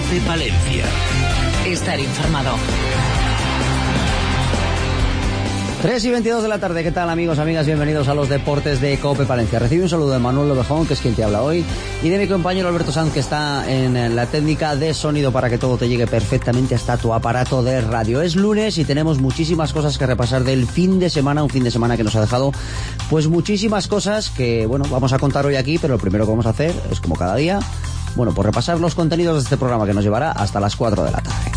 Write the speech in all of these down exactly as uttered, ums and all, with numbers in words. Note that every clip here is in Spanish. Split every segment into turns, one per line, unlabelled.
COPE Palencia.
Estar informado.
tres y veintidós de la tarde, ¿qué tal amigos, amigas? Bienvenidos a los deportes de COPE Palencia. Recibe un saludo de Manuel Lobejón, que es quien te habla hoy, y de mi compañero Alberto Sanz, que está en la técnica de sonido para que todo te llegue perfectamente hasta tu aparato de radio. Es lunes y tenemos muchísimas cosas que repasar del fin de semana, un fin de semana que nos ha dejado pues muchísimas cosas que, bueno, vamos a contar hoy aquí, pero lo primero que vamos a hacer es, como cada día, bueno, pues repasar los contenidos de este programa que nos llevará hasta las cuatro de la tarde.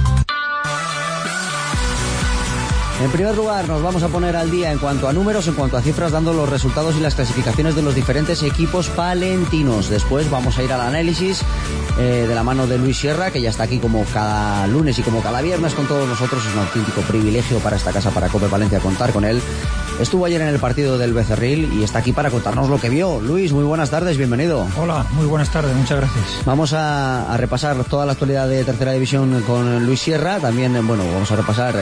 En primer lugar, nos vamos a poner al día en cuanto a números, en cuanto a cifras, dando los resultados y las clasificaciones de los diferentes equipos palentinos. Después vamos a ir al análisis eh, de la mano de Luis Sierra, que ya está aquí como cada lunes y como cada viernes con todos nosotros. Es un auténtico privilegio para esta casa, para COPE Palencia, contar con él. Estuvo ayer en el partido del Becerril y está aquí para contarnos lo que vio. Luis, muy buenas tardes, bienvenido.
Hola, muy buenas tardes, muchas gracias.
Vamos a, a repasar toda la actualidad de Tercera División con Luis Sierra. También, bueno, vamos a repasar eh,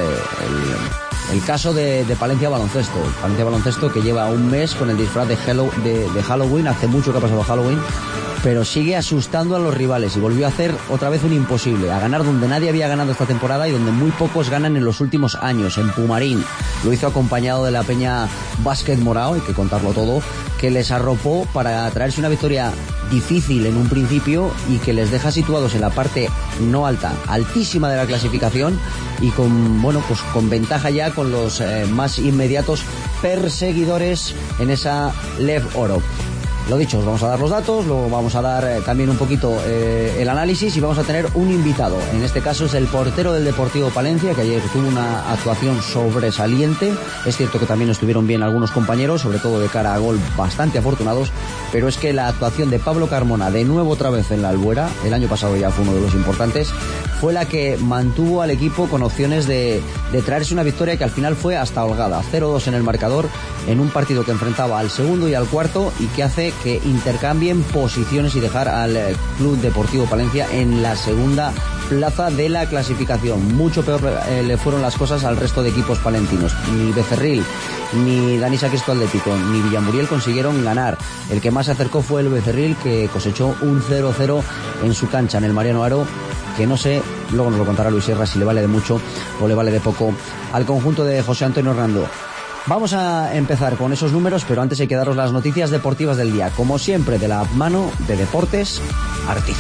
el, el caso de, de Palencia Baloncesto. Palencia Baloncesto, que lleva un mes con el disfraz de, Hello, de, de Halloween. Hace mucho que ha pasado Halloween, pero sigue asustando a los rivales y volvió a hacer otra vez un imposible, a ganar donde nadie había ganado esta temporada y donde muy pocos ganan en los últimos años, en Pumarín. Lo hizo acompañado de la Peña Básquet Morao, hay que contarlo todo, que les arropó para traerse una victoria difícil en un principio y que les deja situados en la parte no alta, altísima de la clasificación y con, bueno, pues con ventaja ya con los eh, más inmediatos perseguidores en esa Lev Oro. Lo dicho, os vamos a dar los datos, luego vamos a dar eh, también un poquito eh, el análisis y vamos a tener un invitado. En este caso es el portero del Deportivo Palencia, que ayer tuvo una actuación sobresaliente. Es cierto que también estuvieron bien algunos compañeros, sobre todo de cara a gol, bastante afortunados, pero es que la actuación de Pablo Carmona, de nuevo otra vez en la Albuera, el año pasado ya fue uno de los importantes, fue la que mantuvo al equipo con opciones de, de traerse una victoria que al final fue hasta holgada. cero dos en el marcador, en un partido que enfrentaba al segundo y al cuarto y que hace que intercambien posiciones y dejar al Club Deportivo Palencia en la segunda plaza de la clasificación. Mucho peor eh, le fueron las cosas al resto de equipos palentinos. Ni Becerril, ni Danisa Cristo Atlético, ni Villamuriel consiguieron ganar. El que más se acercó fue el Becerril, que cosechó un cero cero en su cancha, en el Mariano Aro, que no sé, luego nos lo contará Luis Sierra, si le vale de mucho o le vale de poco al conjunto de José Antonio Hernando. Vamos a empezar con esos números, pero antes hay que daros las noticias deportivas del día, como siempre, de la mano de Deportes Artiza.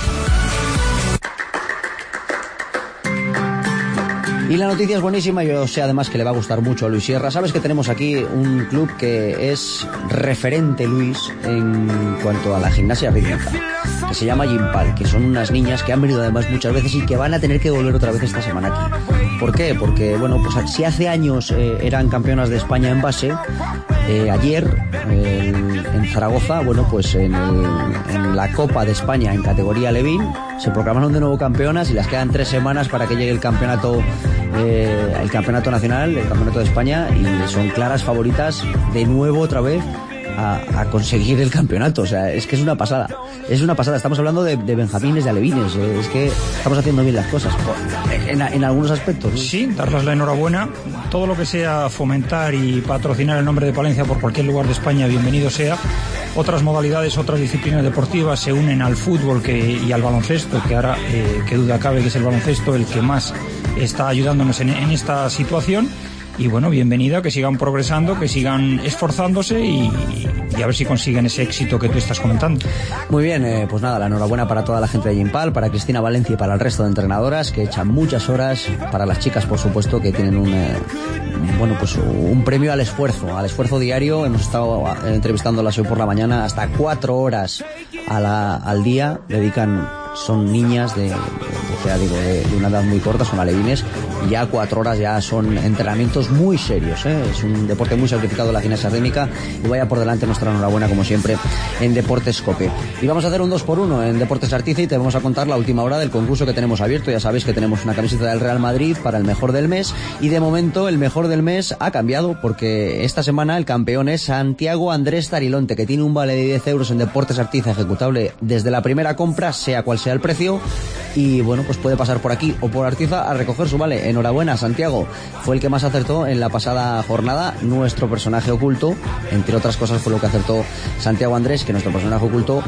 Y la noticia es buenísima, yo sé además que le va a gustar mucho a Luis Sierra. Sabes que tenemos aquí un club que es referente, Luis, en cuanto a la gimnasia rítmica, que se llama Gimpal, que son unas niñas que han venido además muchas veces y que van a tener que volver otra vez esta semana aquí. ¿Por qué? Porque, bueno, pues si hace años eh, eran campeonas de España en base, eh, ayer eh, en Zaragoza, bueno, pues en, el, en la Copa de España en categoría Levín se proclamaron de nuevo campeonas y las quedan tres semanas para que llegue el campeonato eh, el campeonato nacional, el campeonato de España, y son claras favoritas de nuevo otra vez A, a conseguir el campeonato. O sea, es que es una pasada, es una pasada. Estamos hablando de, de benjamines, de alevines, eh, es que estamos haciendo bien las cosas en, en algunos aspectos, ¿no?
Sí, darles la enhorabuena. Todo lo que sea fomentar y patrocinar el nombre de Palencia por cualquier lugar de España, bienvenido sea. Otras modalidades, otras disciplinas deportivas se unen al fútbol que, y al baloncesto, que ahora, eh, que duda cabe que es el baloncesto el que más está ayudándonos en, en esta situación. Y bueno, bienvenida, que sigan progresando, que sigan esforzándose y, y a ver si consiguen ese éxito que tú estás comentando.
Muy bien, eh, pues nada, la enhorabuena para toda la gente de Gimpal, para Cristina Valencia y para el resto de entrenadoras que echan muchas horas, para las chicas por supuesto que tienen un, eh, bueno, pues un premio al esfuerzo, al esfuerzo diario. Hemos estado entrevistándolas hoy por la mañana, hasta cuatro horas a la, al día dedican. Son niñas de, de, de, digo, de, de una edad muy corta, son alevines, y ya cuatro horas ya son entrenamientos muy serios, ¿eh? Es un deporte muy sacrificado la gimnasia rítmica, y vaya por delante nuestra enhorabuena como siempre en Deportes COPE. Y vamos a hacer un dos por uno en Deportes Artiza y te vamos a contar la última hora del concurso que tenemos abierto. Ya sabéis que tenemos una camiseta del Real Madrid para el mejor del mes, y de momento el mejor del mes ha cambiado porque esta semana el campeón es Santiago Andrés Tarilonte, que tiene un vale de diez euros en Deportes Artiza ejecutable desde la primera compra, sea cual sea el precio, y bueno, pues puede pasar por aquí o por Artiza a recoger su vale. Enhorabuena, Santiago, fue el que más acertó en la pasada jornada. Nuestro personaje oculto, entre otras cosas, fue lo que acertó Santiago Andrés, que nuestro personaje oculto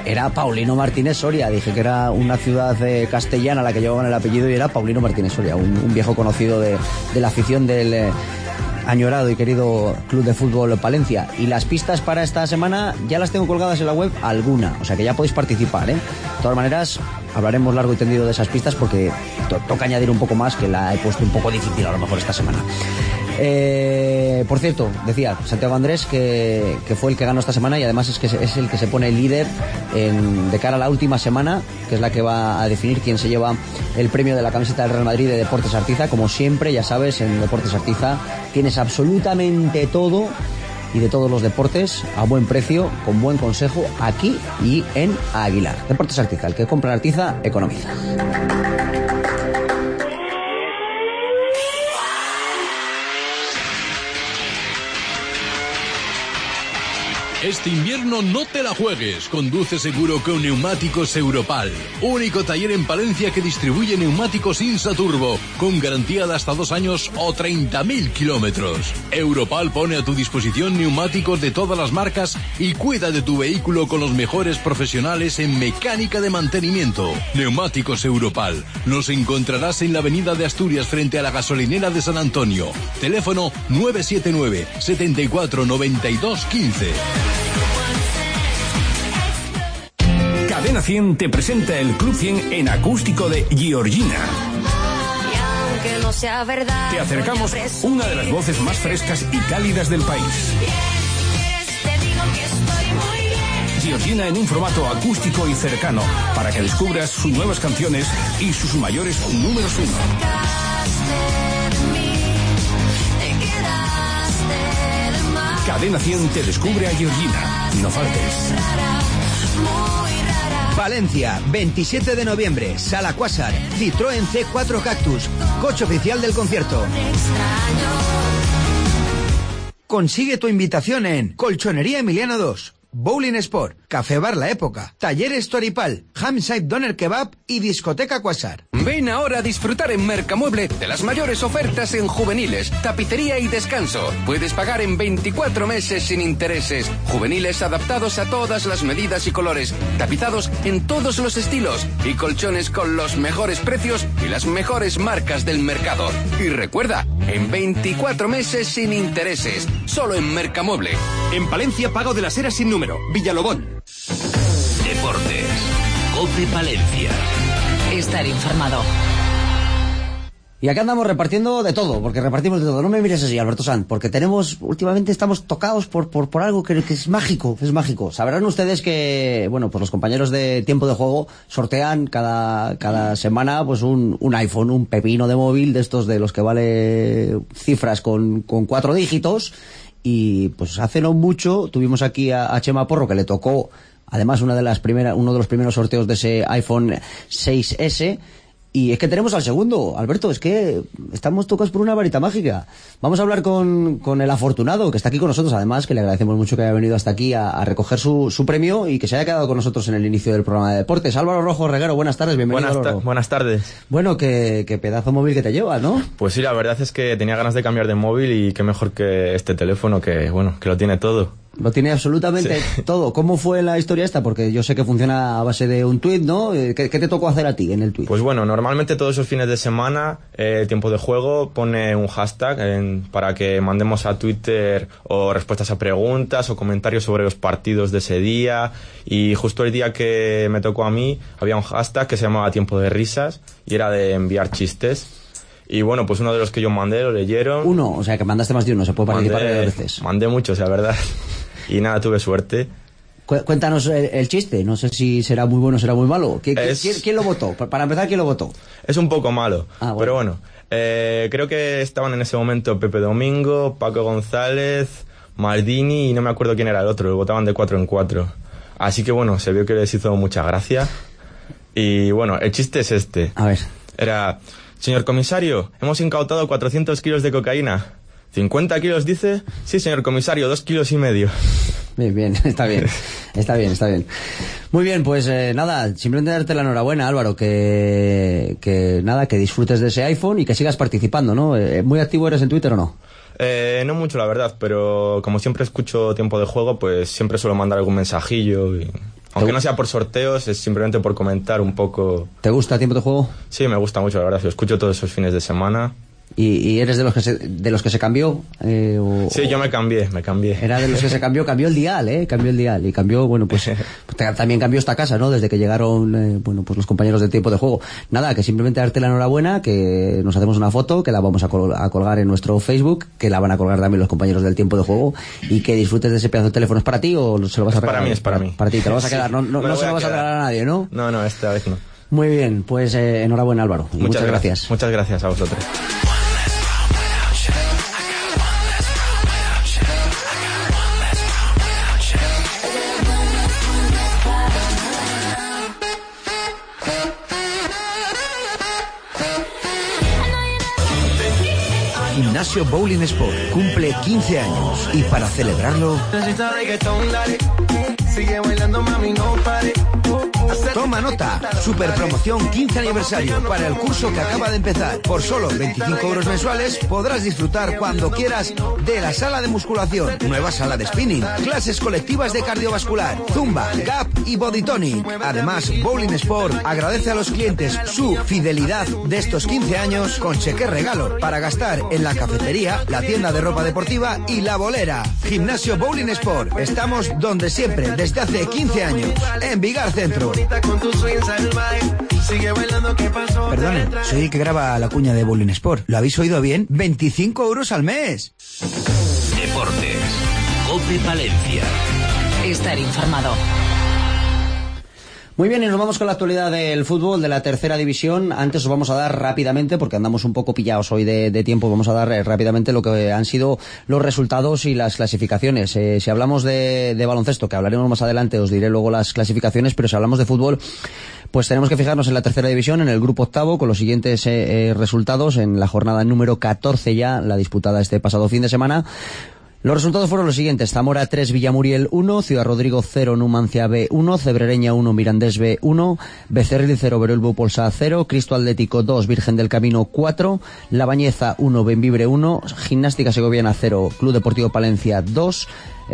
era Paulino Martínez Soria. Dije que era una ciudad eh, castellana la que llevaban el apellido y era Paulino Martínez Soria, un, un viejo conocido de, de la afición del eh, añorado y querido Club de Fútbol Palencia. Y las pistas para esta semana ya las tengo colgadas en la web, alguna, o sea que ya podéis participar, ¿eh? De todas maneras, hablaremos largo y tendido de esas pistas porque to- toca añadir un poco más, que la he puesto un poco difícil a lo mejor esta semana. Eh, por cierto, decía Santiago Andrés que, que fue el que ganó esta semana y además es que es el que se pone líder en, de cara a la última semana, que es la que va a definir quién se lleva el premio de la camiseta del Real Madrid de Deportes Artiza. Como siempre, ya sabes, en Deportes Artiza tienes absolutamente todo y de todos los deportes a buen precio, con buen consejo, aquí y en Aguilar. Deportes Artiza, el que compra en Artiza, economiza.
Este invierno no te la juegues. Conduce seguro con Neumáticos Europal. Único taller en Palencia que distribuye neumáticos Insa Turbo, con garantía de hasta dos años o treinta mil kilómetros. Europal pone a tu disposición neumáticos de todas las marcas y cuida de tu vehículo con los mejores profesionales en mecánica de mantenimiento. Neumáticos Europal. Nos encontrarás en la avenida de Asturias frente a la gasolinera de San Antonio. Teléfono nueve siete nueve, setenta y cuatro, noventa y dos, quince.
Cadena cien te presenta el Club cien en acústico de Georgina.
Y aunque no sea verdad,
te acercamos una de las voces más frescas y cálidas del país.
te digo que estoy muy bien.
Georgina en un formato acústico y cercano para que descubras sus nuevas canciones y sus mayores números uno. Cadena cien te descubre a Georgina. No faltes.
Valencia, veintisiete de noviembre, Sala Quasar, Citroën C cuatro Cactus, coche oficial del concierto. Consigue tu invitación en Colchonería Emiliano dos, Bowling Sport, Café Bar La Época, Talleres Toripal, Hamside Doner Kebab y Discoteca Quasar.
Ven ahora a disfrutar en Mercamueble de las mayores ofertas en juveniles, tapicería y descanso. Puedes pagar en veinticuatro meses sin intereses. Juveniles adaptados a todas las medidas y colores, tapizados en todos los estilos y colchones con los mejores precios y las mejores marcas del mercado. Y recuerda, en veinticuatro meses sin intereses, solo en Mercamueble.
En Palencia, Pago de las Heras sin número, Villalobón.
Deportes, COPE Palencia.
Estar informado.
Y acá andamos repartiendo de todo, porque repartimos de todo. No me mires así, Alberto Sanz, porque tenemos, últimamente estamos tocados por, por, por algo que, que es mágico, es mágico. Sabrán ustedes que, bueno, pues los compañeros de Tiempo de Juego sortean cada, cada semana, pues un, un iPhone, un pepino de móvil, de estos de los que vale cifras con, con cuatro dígitos. Y pues hace no mucho tuvimos aquí a, a Chema Porro, que le tocó además una de las primeras, uno de los primeros sorteos de ese iPhone seis ese. Y es que tenemos al segundo, Alberto, es que estamos tocados por una varita mágica. Vamos a hablar con, con el afortunado, que está aquí con nosotros, además, que le agradecemos mucho que haya venido hasta aquí a, a recoger su, su premio y que se haya quedado con nosotros en el inicio del programa de deportes. Álvaro Rojo Reguero, buenas tardes, bienvenido.
Buenas, ta-
Álvaro.
buenas tardes.
Bueno, qué, qué pedazo móvil que te lleva, ¿no?
Pues sí, la verdad es que tenía ganas de cambiar de móvil y qué mejor que este teléfono que, bueno, que lo tiene todo.
Lo tiene absolutamente
sí.
todo. ¿Cómo fue la historia esta? Porque yo sé que funciona a base de un tuit, ¿no? ¿Qué, qué te tocó hacer a ti en el tuit?
Pues bueno, normalmente todos esos fines de semana, eh, Tiempo de Juego pone un hashtag en, para que mandemos a Twitter o respuestas a preguntas o comentarios sobre los partidos de ese día. Y justo el día que me tocó a mí, había un hashtag que se llamaba Tiempo de Risas y era de enviar chistes. Y bueno, pues uno de los que yo mandé lo leyeron.
Uno, o sea que mandaste más de uno, se puede participar
mandé,
de veces.
Mandé muchos, la verdad. Y nada, tuve suerte.
Cuéntanos el, el chiste, no sé si será muy bueno o será muy malo. ¿Quién,
es...
¿quién, ¿Quién lo votó? Para empezar, ¿quién lo votó?
Es un poco malo,
ah, bueno.
pero bueno. Eh, creo que estaban en ese momento Pepe Domingo, Paco González, Maldini y no me acuerdo quién era el otro, lo votaban de cuatro en cuatro. Así que bueno, se vio que les hizo mucha gracia. Y bueno, el chiste es este.
A ver.
Era, señor comisario, hemos incautado cuatrocientos kilos de cocaína. ¿cincuenta kilos dice? Sí, señor comisario, dos kilos y medio.
Bien, bien, está bien, está bien, está bien. Muy bien, pues eh, nada, simplemente darte la enhorabuena, Álvaro, que, que nada, que disfrutes de ese iPhone y que sigas participando, ¿no? Eh, ¿Muy activo eres en Twitter o no?
Eh, no mucho, la verdad, pero como siempre escucho Tiempo de Juego, pues siempre suelo mandar algún mensajillo y... Aunque no sea por sorteos, es simplemente por comentar un poco.
¿Te gusta Tiempo de Juego?
Sí, me gusta mucho, la verdad. Lo escucho todos esos fines de semana.
¿Y, y eres de los que se, de los que se cambió? Eh, o,
sí, yo me cambié, me cambié.
Era de los que se cambió, cambió el dial, ¿eh? Cambió el dial. Y cambió, bueno, pues también cambió esta casa, ¿no? Desde que llegaron, eh, bueno, pues los compañeros de Tiempo de Juego. Nada, que simplemente darte la enhorabuena, que nos hacemos una foto, que la vamos a, col- a colgar en nuestro Facebook, que la van a colgar también los compañeros del Tiempo de Juego, y que disfrutes de ese pedazo de teléfono. ¿Es para ti o se lo vas a regalar?
Para mí, es para mí.
Para ti, te lo vas a quedar.
Sí,
no no, no se lo vas a regalar a nadie, ¿no?
No, no, esta vez no.
Muy bien, pues eh, enhorabuena, Álvaro.
Muchas,
muchas
gracias.
gracias.
Muchas gracias a vosotros.
Gimnasio Bowling Sport cumple quince años y para celebrarlo... Toma nota, super promoción quince aniversario para el curso que acaba de empezar. Por solo veinticinco euros mensuales podrás disfrutar cuando quieras de la sala de musculación, nueva sala de spinning, clases colectivas de cardiovascular, zumba, gap y body tonic. Además, Bowling Sport agradece a los clientes su fidelidad de estos quince años con cheque regalo para gastar en la cafetería, la tienda de ropa deportiva y la bolera. Gimnasio Bowling Sport. Estamos donde siempre, desde hace quince años, en Vigar Centro. Perdón, soy el que graba la cuña de Bowling Sport. ¿Lo habéis oído bien? veinticinco euros al mes.
Deportes. COPE Palencia.
Estar informado.
Muy bien, y nos vamos con la actualidad del fútbol de la tercera división. Antes os vamos a dar rápidamente, porque andamos un poco pillados hoy de, de tiempo, vamos a dar eh, rápidamente lo que han sido los resultados y las clasificaciones. Eh, si hablamos de, de baloncesto, que hablaremos más adelante, os diré luego las clasificaciones, pero si hablamos de fútbol, pues tenemos que fijarnos en la tercera división, en el grupo octavo, con los siguientes eh, eh, resultados en la jornada número catorce ya, la disputada este pasado fin de semana. Los resultados fueron los siguientes: Zamora tres, Villamuriel uno, Ciudad Rodrigo cero, Numancia B uno, Cebrereña uno, Mirandés B uno, Becerril cero, Beruelbu Polsa cero, Cristo Atlético dos, Virgen del Camino cuatro, La Bañeza uno, Benvibre uno, Gimnástica Segoviana cero, Club Deportivo Palencia dos,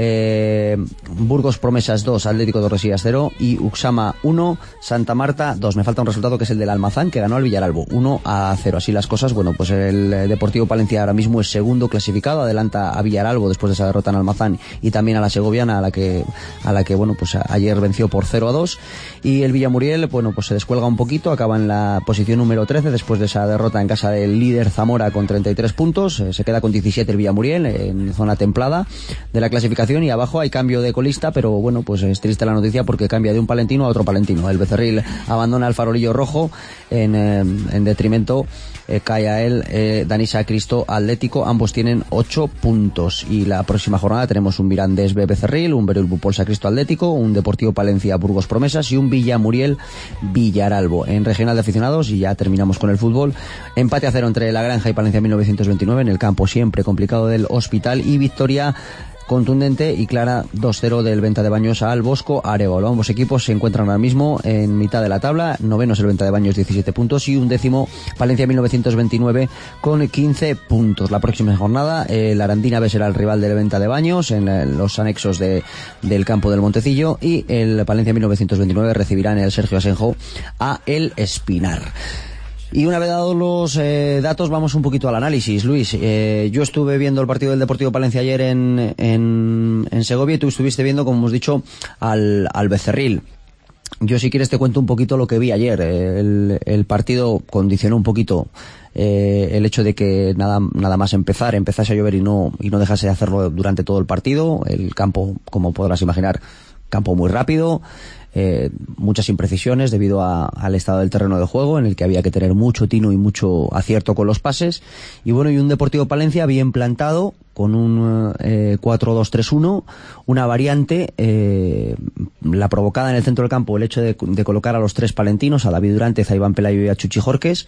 eh, Burgos Promesas dos, Atlético Torresías cero y Uxama uno, Santa Marta dos. Me falta un resultado que es el del Almazán, que ganó al Villaralbo uno a cero. Así las cosas, bueno, pues el Deportivo Palencia ahora mismo es segundo clasificado, adelanta a Villaralbo después de esa derrota en Almazán y también a la Segoviana, a la que a la que bueno, pues ayer venció por cero a dos, y el Villamuriel, bueno, pues se descuelga un poquito, acaba en la posición número trece después de esa derrota en casa del líder Zamora con treinta y tres puntos, eh, se queda con diecisiete el Villamuriel en zona templada de la clasificación, y abajo hay cambio de colista, pero bueno, pues es triste la noticia porque cambia de un palentino a otro palentino. El Becerril abandona el Farolillo Rojo en, eh, en detrimento eh, cae a él eh, Danisa Cristo Atlético. Ambos tienen ocho puntos, y la próxima jornada tenemos un Mirandés B Becerril, un Beruelbu Polsa Cristo Atlético, un Deportivo Palencia Burgos Promesas y un Villamuriel Villaralbo. En regional de aficionados, y ya terminamos con el fútbol, empate a cero entre La Granja y Palencia mil novecientos veintinueve en el campo siempre complicado del Hospital, y victoria contundente y clara dos cero del Venta de Baños al Bosco Arévalo. Ambos equipos se encuentran ahora mismo en mitad de la tabla. Noveno es el Venta de Baños, diecisiete puntos, y un décimo Palencia mil novecientos veintinueve con quince puntos. La próxima jornada el Arandina B será el rival del Venta de Baños en los anexos de, del campo del Montecillo, y el Palencia mil novecientos veintinueve recibirá en el Sergio Asenjo a el Espinar. Y una vez dados los eh, datos, vamos un poquito al análisis. Luis, eh, yo estuve viendo el partido del Deportivo Palencia ayer en, en, en Segovia, y tú estuviste viendo, como hemos dicho, al, al Becerril. Yo, si quieres, te cuento un poquito lo que vi ayer. El, el partido condicionó un poquito eh, el hecho de que nada, nada más empezar, empezase a llover y no, y no dejase de hacerlo durante todo el partido. El campo, como podrás imaginar, campo muy rápido. Eh, muchas imprecisiones debido a, al estado del terreno de juego, en el que había que tener mucho tino y mucho acierto con los pases, y bueno, y un Deportivo Palencia bien plantado con un eh, cuatro dos tres uno, una variante, eh, la provocada en el centro del campo, el hecho de, de colocar a los tres palentinos, a David Durante, a Iván Pelayo y a Chuchi Jorques.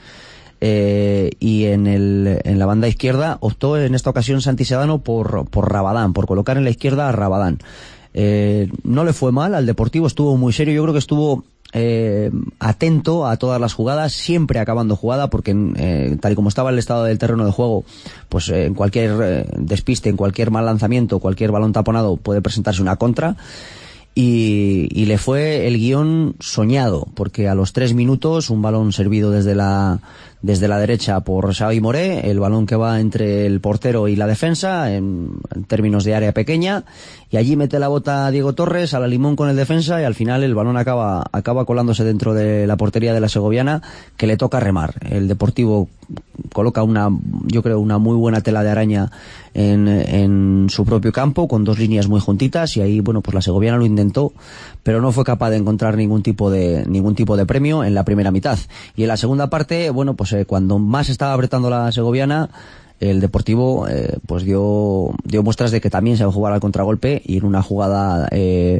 Eh, y en el en la banda izquierda optó en esta ocasión Santi Sedano por, por Rabadán, por colocar en la izquierda a Rabadán. Eh, no le fue mal al Deportivo, estuvo muy serio, yo creo que estuvo eh, atento a todas las jugadas, siempre acabando jugada, porque eh, tal y como estaba el estado del terreno de juego, pues eh, en cualquier eh, despiste, en cualquier mal lanzamiento, cualquier balón taponado puede presentarse una contra. Y, y le fue el guión soñado, porque a los tres minutos un balón servido desde la desde la derecha por Xavi Moré, el balón que va entre el portero y la defensa en, en términos de área pequeña, y allí mete la bota Diego Torres a la limón con el defensa, y al final el balón acaba acaba colándose dentro de la portería de la segoviana, que le toca remar. El Deportivo coloca una, yo creo, una muy buena tela de araña en, en su propio campo, con dos líneas muy juntitas, y ahí, bueno, pues la segoviana lo intentó, pero no fue capaz de encontrar ningún tipo de ningún tipo de premio en la primera mitad. Y en la segunda parte, bueno, pues eh, cuando más estaba apretando la segoviana, el Deportivo eh, pues dio dio muestras de que también sabe jugar al contragolpe, y en una jugada eh,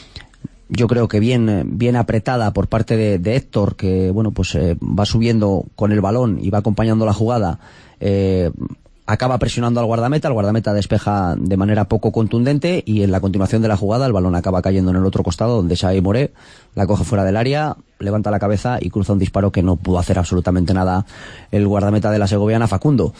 yo creo que bien bien apretada por parte de, de Héctor, que bueno, pues eh, va subiendo con el balón y va acompañando la jugada, eh, acaba presionando al guardameta, el guardameta despeja de manera poco contundente, y en la continuación de la jugada el balón acaba cayendo en el otro costado, donde Xavi Moré la coge fuera del área, levanta la cabeza y cruza un disparo que no pudo hacer absolutamente nada el guardameta de la segoviana, Facundo.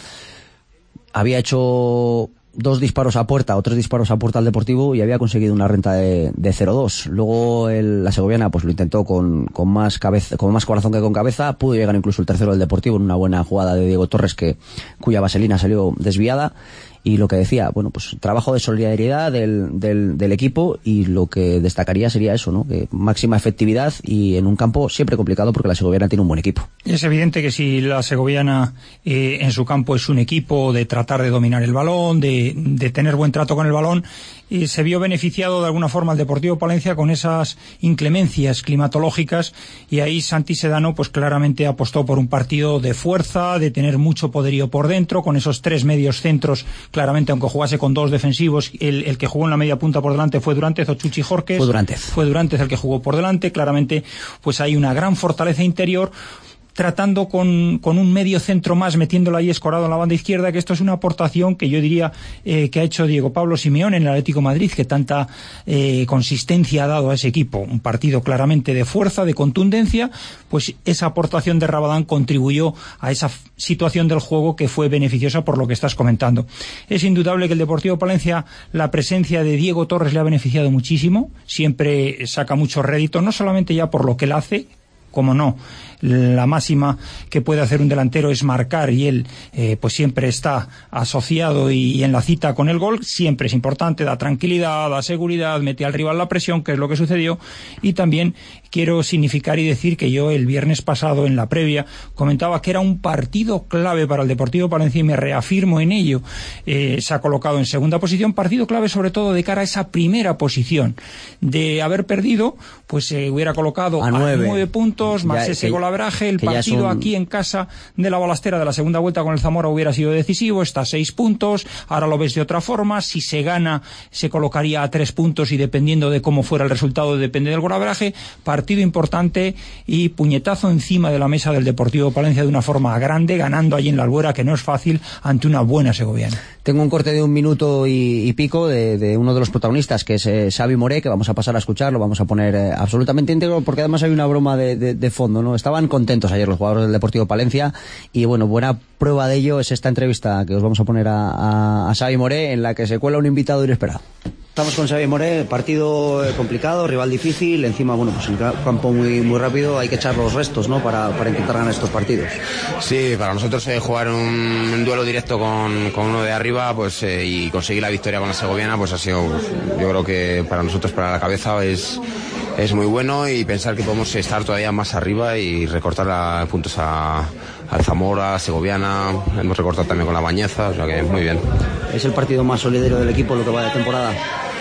Había hecho dos disparos a puerta o tres disparos a puerta al Deportivo y había conseguido una renta de, de cero dos. Luego el, la segoviana pues lo intentó con, con más cabeza, con más corazón que con cabeza. Pudo llegar incluso el tercero del Deportivo en una buena jugada de Diego Torres, que cuya vaselina salió desviada. Y lo que decía, bueno, pues trabajo de solidaridad del, del, del equipo, y lo que destacaría sería eso, ¿no? Que máxima efectividad, y en un campo siempre complicado, porque la segoviana tiene un buen equipo.
Es evidente que si la segoviana eh, en su campo es un equipo de tratar de dominar el balón, de, de tener buen trato con el balón, eh, se vio beneficiado de alguna forma el Deportivo Palencia con esas inclemencias climatológicas, y ahí Santi Sedano pues claramente apostó por un partido de fuerza, de tener mucho poderío por dentro, con esos tres medios centros. Claramente, aunque jugase con dos defensivos, el, el que jugó en la media punta por delante fue Durántez o Chuchi Jorques.
Fue Durántez.
Fue Durántez el que jugó por delante. Claramente, pues hay una gran fortaleza interior, tratando con, con un medio centro más, metiéndolo ahí Escorado en la banda izquierda, que esto es una aportación que yo diría eh, que ha hecho Diego Pablo Simeone en el Atlético de Madrid, que tanta eh, consistencia ha dado a ese equipo. Un partido claramente de fuerza, de contundencia, pues esa aportación de Rabadán contribuyó a esa situación del juego que fue beneficiosa por lo que estás comentando. Es indudable que el Deportivo Palencia, la presencia de Diego Torres le ha beneficiado muchísimo, siempre saca mucho rédito, no solamente ya por lo que él hace, como no, la máxima que puede hacer un delantero es marcar, y él eh, pues siempre está asociado y, y en la cita con el gol, siempre es importante, da tranquilidad, da seguridad, mete al rival la presión, que es lo que sucedió. Y también quiero significar y decir que yo el viernes pasado en la previa comentaba que era un partido clave para el Deportivo Palencia, y me reafirmo en ello. Eh, se ha colocado en segunda posición, partido clave sobre todo de cara a esa primera posición. De haber perdido, pues se eh, hubiera colocado a nueve, a nueve puntos, más ya, ese que, golabraje. El partido un... aquí en casa de la Balastera de la segunda vuelta con el Zamora hubiera sido decisivo, está a seis puntos, ahora lo ves de otra forma. Si se gana, se colocaría a tres puntos, y dependiendo de cómo fuera el resultado, depende del golabraje. Partido importante y puñetazo encima de la mesa del Deportivo Palencia de una forma grande, ganando allí en la Albuera, que no es fácil, ante una buena segoviana.
Tengo un corte de un minuto y, y pico de, de uno de los protagonistas, que es eh, Xavi Moré, que vamos a pasar a escuchar, lo vamos a poner eh, absolutamente íntegro, porque además hay una broma de, de, de fondo, ¿no? Estaban contentos ayer los jugadores del Deportivo Palencia, y bueno, buena prueba de ello es esta entrevista que os vamos a poner a, a, a Xavi Moré, en la que se cuela un invitado inesperado. Estamos con Xavi Moré, partido complicado, rival difícil, encima, bueno, pues en campo muy muy rápido, hay que echar los restos, ¿no?, para, para intentar ganar estos partidos.
Sí, para nosotros eh, jugar un, un duelo directo con, con uno de arriba, pues eh, y conseguir la victoria con la segoviana, pues ha sido, pues, yo creo que para nosotros, para la cabeza, es, es muy bueno, y pensar que podemos estar todavía más arriba y recortar la, puntos a, al Zamora, a Segoviana, hemos recortado también con la Bañeza, o sea que muy bien.
¿Es el partido más solidario del equipo lo que va de temporada?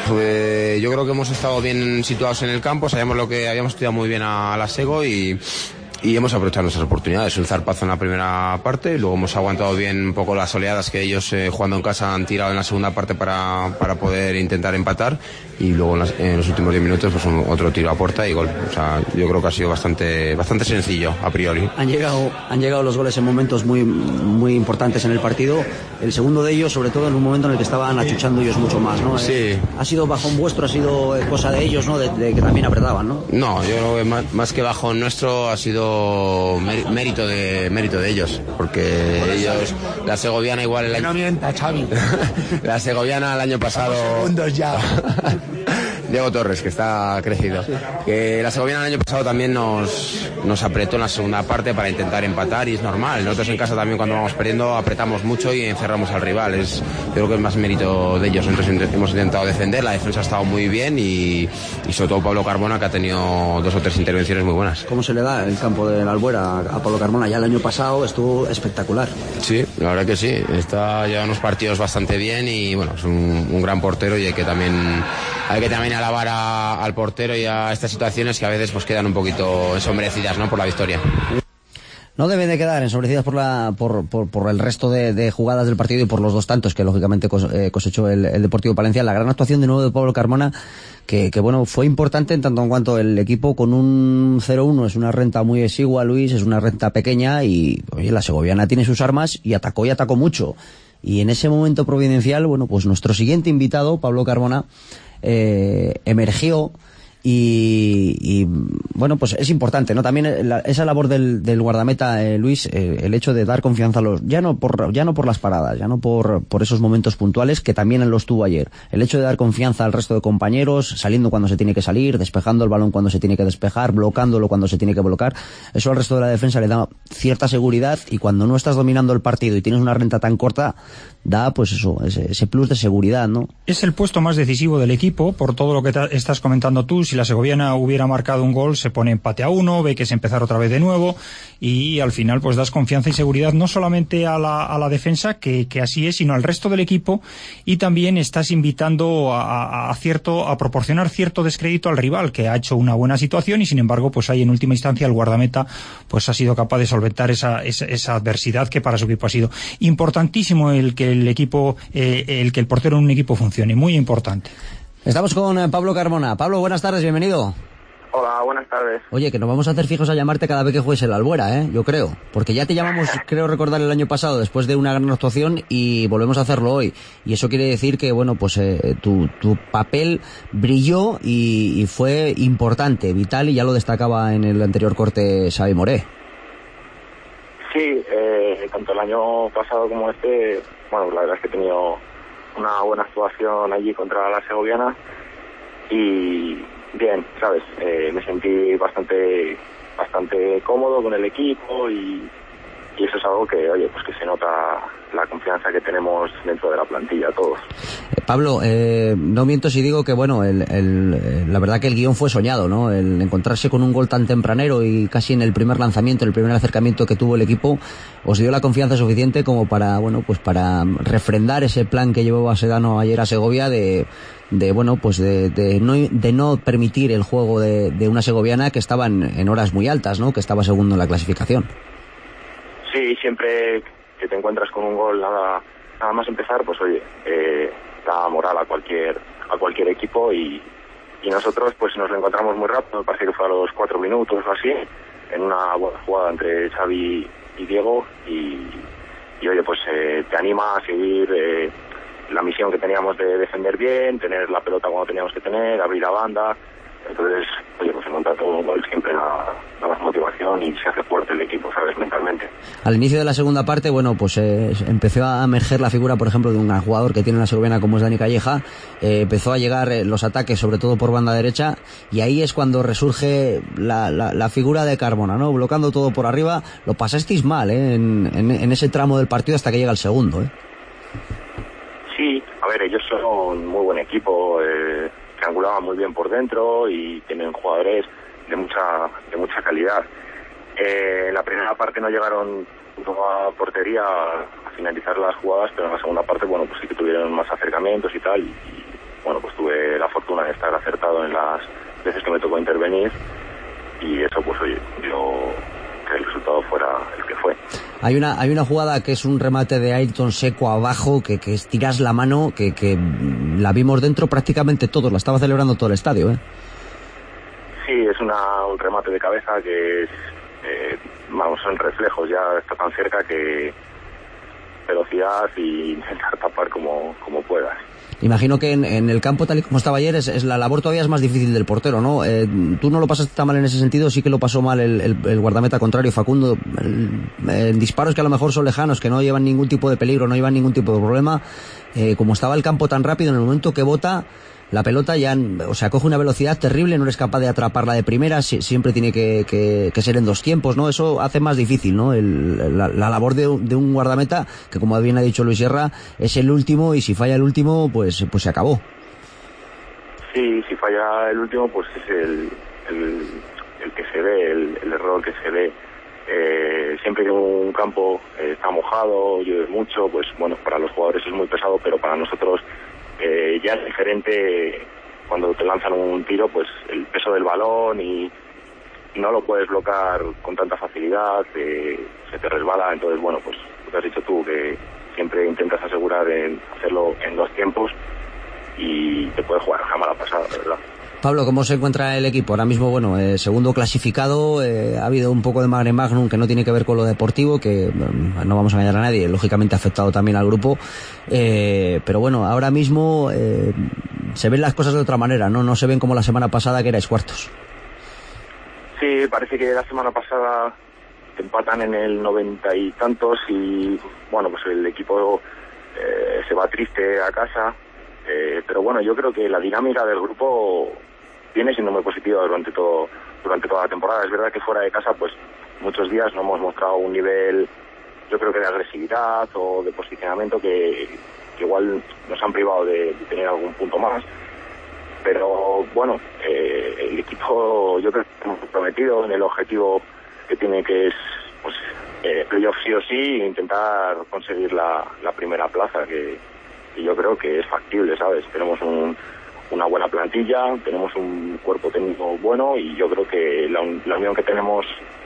Pues yo creo que hemos estado bien situados en el campo, sabíamos lo que habíamos estudiado muy bien a la Sego, y, y hemos aprovechado nuestras oportunidades. Un zarpazo en la primera parte, y luego hemos aguantado bien un poco las oleadas que ellos eh, jugando en casa han tirado en la segunda parte para, para poder intentar empatar, y luego en, las, en los últimos diez minutos pues un, otro tiro a puerta y gol. O sea, yo creo que ha sido bastante bastante sencillo a priori.
Han llegado han llegado los goles en momentos muy muy importantes en el partido. El segundo de ellos, sobre todo en un momento en el que estaban achuchando ellos mucho más, ¿no?
Sí.
Eh, ha sido bajón vuestro, ha sido cosa de ellos, ¿no? De, de que también apretaban, ¿no?
No, yo creo que más, más que bajón nuestro ha sido mérito de mérito de ellos, porque ellos, la segoviana igual el año...
No mienta, Xavi.
La segoviana el año pasado...
Segundos ya.
Diego Torres, que está crecido. Sí. Que la Segoviana el año pasado también nos, nos apretó en la segunda parte para intentar empatar y es normal. Nosotros en casa también cuando vamos perdiendo apretamos mucho y encerramos al rival. Es, creo que es más mérito de ellos. Entonces hemos intentado defender, la defensa ha estado muy bien y, y sobre todo Pablo Carmona, que ha tenido dos o tres intervenciones muy buenas.
¿Cómo se le da el campo de la Albuera a Pablo Carmona? Ya el año pasado estuvo espectacular.
Sí, la verdad que sí. Está lleva unos partidos bastante bien y bueno, es un, un gran portero y hay que también hay que también alabar a, al portero y a estas situaciones que a veces pues quedan un poquito ensombrecidas, ¿no? Por la victoria.
No deben de quedar ensombrecidas por la por, por, por el resto de, de jugadas del partido y por los dos tantos que lógicamente cosechó el, el Deportivo Palencia. La gran actuación de nuevo de Pablo Carmona, que, que bueno, fue importante en tanto en cuanto el equipo con un cero uno es una renta muy exigua, Luis, es una renta pequeña y oye, la segoviana tiene sus armas y atacó y atacó mucho. Y en ese momento providencial, bueno, pues nuestro siguiente invitado, Pablo Carmona, eh, emergió. Y, y bueno, pues es importante, ¿no? También la, esa labor del, del guardameta, eh, Luis, eh, el hecho de dar confianza a los, ya no por, ya no por las paradas, ya no por, por esos momentos puntuales que también los tuvo ayer. El hecho de dar confianza al resto de compañeros, saliendo cuando se tiene que salir, despejando el balón cuando se tiene que despejar, blocándolo cuando se tiene que bloquear, eso al resto de la defensa le da cierta seguridad y cuando no estás dominando el partido y tienes una renta tan corta, da pues eso, ese, ese plus de seguridad, ¿no?
Es el puesto más decisivo del equipo, por todo lo que te estás comentando tú. Si la segoviana hubiera marcado un gol, se pone empate a uno, ve que es empezar otra vez de nuevo y al final pues das confianza y seguridad no solamente a la, a la defensa, que, que así es, sino al resto del equipo y también estás invitando a, a, cierto, a proporcionar cierto descrédito al rival, que ha hecho una buena situación y sin embargo pues ahí en última instancia el guardameta pues ha sido capaz de solventar esa, esa, esa adversidad que para su equipo ha sido importantísimo el que el equipo, eh, el que el portero en un equipo funcione, muy importante.
Estamos con eh, Pablo Carmona. Pablo, buenas tardes, bienvenido.
Hola, buenas tardes.
Oye, que nos vamos a hacer fijos a llamarte cada vez que juegues en la Albuera, ¿eh? Yo creo. Porque ya te llamamos, creo recordar, el año pasado después de una gran actuación y volvemos a hacerlo hoy. Y eso quiere decir que, bueno, pues eh, tu, tu papel brilló y, y fue importante, vital, y ya lo destacaba en el anterior corte Xavi Moré.
Sí, eh, tanto el año pasado como este, bueno, la verdad es que he tenido una buena actuación allí contra la segoviana y bien, sabes, eh, me sentí bastante bastante cómodo con el equipo y, y eso es algo que, oye, pues que se nota la confianza que tenemos dentro de la plantilla todos.
Eh, Pablo, eh, no miento si digo que, bueno, el, el, la verdad que el guión fue soñado, ¿no? El encontrarse con un gol tan tempranero y casi en el primer lanzamiento, en el primer acercamiento que tuvo el equipo, os dio la confianza suficiente como para, bueno, pues para refrendar ese plan que llevaba Sedano ayer a Segovia de, de bueno, pues de, de, no, de no permitir el juego de, de una segoviana que estaba en, en horas muy altas, ¿no? Que estaba segundo en la clasificación.
Sí, siempre que te encuentras con un gol nada nada más empezar, pues oye, eh, da moral a cualquier a cualquier equipo y, y nosotros pues nos lo encontramos muy rápido, me parece que fue a los cuatro minutos o así, en una buena jugada entre Xavi y Diego y, y oye, pues eh, te anima a seguir eh, la misión que teníamos de defender bien, tener la pelota cuando teníamos que tener, abrir la banda. Entonces, oye, pues encontrar todo un gol siempre da, da más motivación y se hace fuerte el equipo, ¿sabes? Mentalmente.
Al inicio de la segunda parte, bueno, pues eh, empezó a emerger la figura, por ejemplo, de un gran jugador que tiene la segoviana como es Dani Calleja. Eh, empezó a llegar eh, los ataques, sobre todo por banda derecha, y ahí es cuando resurge la, la, la figura de Carmona, ¿no? Bloqueando todo por arriba. Lo pasasteis mal, ¿eh? En, en, en ese tramo del partido hasta que llega el segundo, ¿eh?
Sí, a ver, ellos son muy buen equipo, eh... triangulaban muy bien por dentro y tienen jugadores de mucha de mucha calidad. Eh, en la primera parte no llegaron a portería a finalizar las jugadas, pero en la segunda parte, bueno, pues sí que tuvieron más acercamientos y tal, y, y bueno, pues tuve la fortuna de estar acertado en las veces que me tocó intervenir y eso, pues oye, dio que el resultado fuera el que fue.
Hay una hay una jugada que es un remate de Ayrton seco abajo, que, que estiras la mano, que, que la vimos dentro prácticamente todos, la estaba celebrando todo el estadio, ¿eh?
Sí, es una, un remate de cabeza que es, eh, vamos, son reflejos, ya está tan cerca que velocidad y intentar tapar como, como puedas.
Imagino que en, en el campo, tal y como estaba ayer, es, es la labor todavía es más difícil del portero, ¿no? Eh, tú no lo pasaste tan mal en ese sentido, sí que lo pasó mal el, el, el guardameta contrario, Facundo, en disparos que a lo mejor son lejanos, que no llevan ningún tipo de peligro, no llevan ningún tipo de problema. Eh, como estaba el campo tan rápido, en el momento que bota, la pelota ya, o sea, coge una velocidad terrible, no eres capaz de atraparla de primera, siempre tiene que, que, que ser en dos tiempos, ¿no? Eso hace más difícil, ¿no? El, la, la labor de, de un guardameta, que como bien ha dicho Luis Sierra, es el último, y si falla el último, pues, pues se acabó.
Sí, si falla el último, pues es el, el, el que se ve, el, el error que se ve. Eh, siempre que un campo eh, está mojado, llueve mucho, pues bueno, para los jugadores es muy pesado, pero para nosotros eh, ya es diferente cuando te lanzan un tiro, pues el peso del balón y, y no lo puedes bloquear con tanta facilidad, eh, se te resbala. Entonces, bueno, pues lo que has dicho tú, que siempre intentas asegurar en hacerlo en dos tiempos y te puede jugar una mala pasada, ¿verdad?
Pablo, ¿cómo se encuentra el equipo? Ahora mismo, bueno, eh, segundo clasificado, eh, ha habido un poco de mare magnum que no tiene que ver con lo deportivo, que eh, no vamos a engañar a nadie, lógicamente ha afectado también al grupo, eh, pero bueno, ahora mismo eh, se ven las cosas de otra manera, ¿no? No se ven como la semana pasada que erais cuartos.
Sí, parece que la semana pasada te empatan en el noventa y tantos y bueno, pues el equipo eh, se va triste a casa, eh, pero bueno, yo creo que la dinámica del grupo viene siendo muy positiva durante todo durante toda la temporada. Es verdad que fuera de casa, pues muchos días no hemos mostrado un nivel, yo creo que de agresividad o de posicionamiento que, que igual nos han privado de, de tener algún punto más. Pero bueno, eh, el equipo yo creo que hemos comprometido en el objetivo que tiene, que es pues eh, playoff sí o sí, e intentar conseguir la, la primera plaza, que, que yo creo que es factible, ¿sabes? Tenemos un una buena plantilla, tenemos un cuerpo técnico bueno y yo creo que la, la unión que tenemos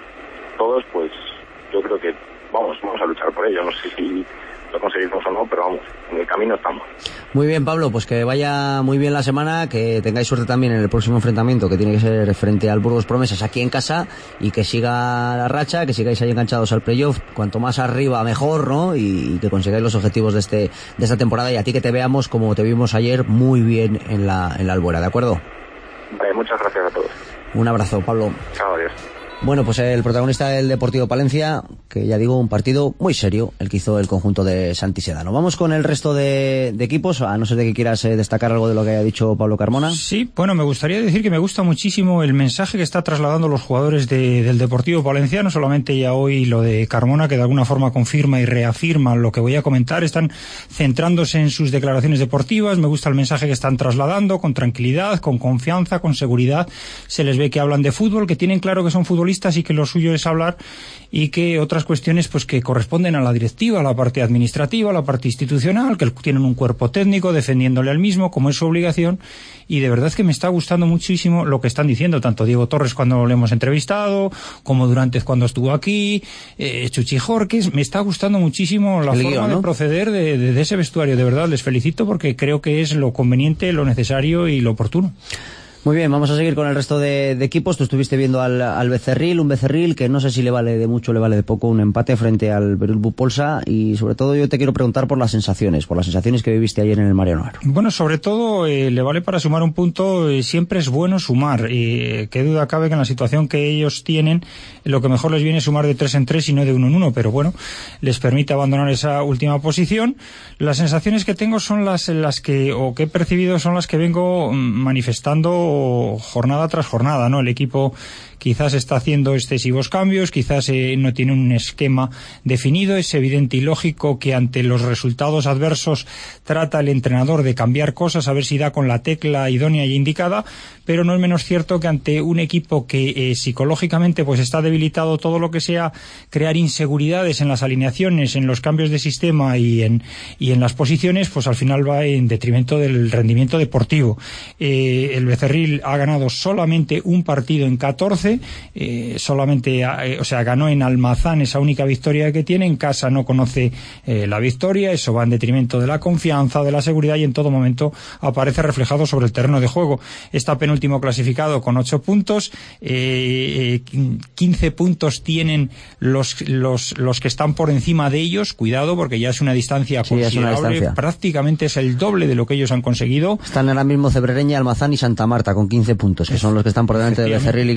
todos, pues yo creo que vamos, vamos a luchar por ello. No sé si lo conseguimos o no, pero vamos, en el camino estamos.
Muy bien, Pablo, pues que vaya muy bien la semana, que tengáis suerte también en el próximo enfrentamiento, que tiene que ser frente al Burgos Promesas aquí en casa, y que siga la racha, que sigáis ahí enganchados al playoff, cuanto más arriba mejor, ¿no? Y, y que consigáis los objetivos de este de esta temporada, y a ti que te veamos como te vimos ayer muy bien en la en la Albuera, ¿de acuerdo?
Vale, muchas gracias a todos.
Un abrazo, Pablo.
Chao, adiós.
Bueno, pues el protagonista del Deportivo Palencia, que ya digo, un partido muy serio, el que hizo el conjunto de Santi Sedano. Vamos con el resto de, de equipos, a no ser de que quieras eh, destacar algo de lo que haya dicho Pablo Carmona.
Sí, bueno, me gustaría decir que me gusta muchísimo el mensaje que está trasladando los jugadores de, del Deportivo Palencia, no solamente ya hoy lo de Carmona, que de alguna forma confirma y reafirma lo que voy a comentar, están centrándose en sus declaraciones deportivas, me gusta el mensaje que están trasladando, con tranquilidad, con confianza, con seguridad, se les ve que hablan de fútbol, que tienen claro que son futbolistas y que lo suyo es hablar, y que otras cuestiones pues que corresponden a la directiva, a la parte administrativa, a la parte institucional, que tienen un cuerpo técnico defendiéndole al mismo como es su obligación. Y de verdad que me está gustando muchísimo lo que están diciendo, tanto Diego Torres cuando lo hemos entrevistado, como Durantes cuando estuvo aquí, eh, Chuchi Jorques. Me está gustando muchísimo la
el
forma
guión, ¿no?
de proceder de, de, de ese vestuario. De verdad, les felicito porque creo que es lo conveniente, lo necesario y lo oportuno.
Muy bien, vamos a seguir con el resto de, de equipos. Tú estuviste viendo al, al Becerril, un Becerril que no sé si le vale de mucho, le vale de poco, un empate frente al Beryl Bupolsa, y sobre todo yo te quiero preguntar por las sensaciones, por las sensaciones que viviste ayer en el Mariano Aro.
Bueno, sobre todo eh, le vale para sumar un punto, eh, siempre es bueno sumar, y eh, qué duda cabe que en la situación que ellos tienen, lo que mejor les viene es sumar de tres en tres y no de uno en uno, pero bueno, les permite abandonar esa última posición. Las sensaciones que tengo son las, las que, o que he percibido son las que vengo manifestando jornada tras jornada, ¿no? El equipo quizás está haciendo excesivos cambios, quizás eh, no tiene un esquema definido. Es evidente y lógico que ante los resultados adversos trata el entrenador de cambiar cosas, a ver si da con la tecla idónea y indicada, pero no es menos cierto que ante un equipo que eh, psicológicamente pues está debilitado, todo lo que sea crear inseguridades en las alineaciones, en los cambios de sistema y en, y en las posiciones, pues al final va en detrimento del rendimiento deportivo. Eh, el Becerril ha ganado solamente un partido en catorce, Eh, solamente, eh, o sea, ganó en Almazán esa única victoria que tiene, en casa no conoce eh, la victoria, eso va en detrimento de la confianza, de la seguridad, y en todo momento aparece reflejado sobre el terreno de juego. Está penúltimo clasificado con ocho puntos, eh, quince puntos tienen los, los, los que están por encima de ellos, cuidado porque ya es una distancia
sí,
considerable,
es una distancia.
Prácticamente es el doble de lo que ellos han conseguido.
Están ahora mismo Cebrereña, Almazán y Santa Marta con quince puntos, que son los que están por delante de Becerril y Cristo Atlético,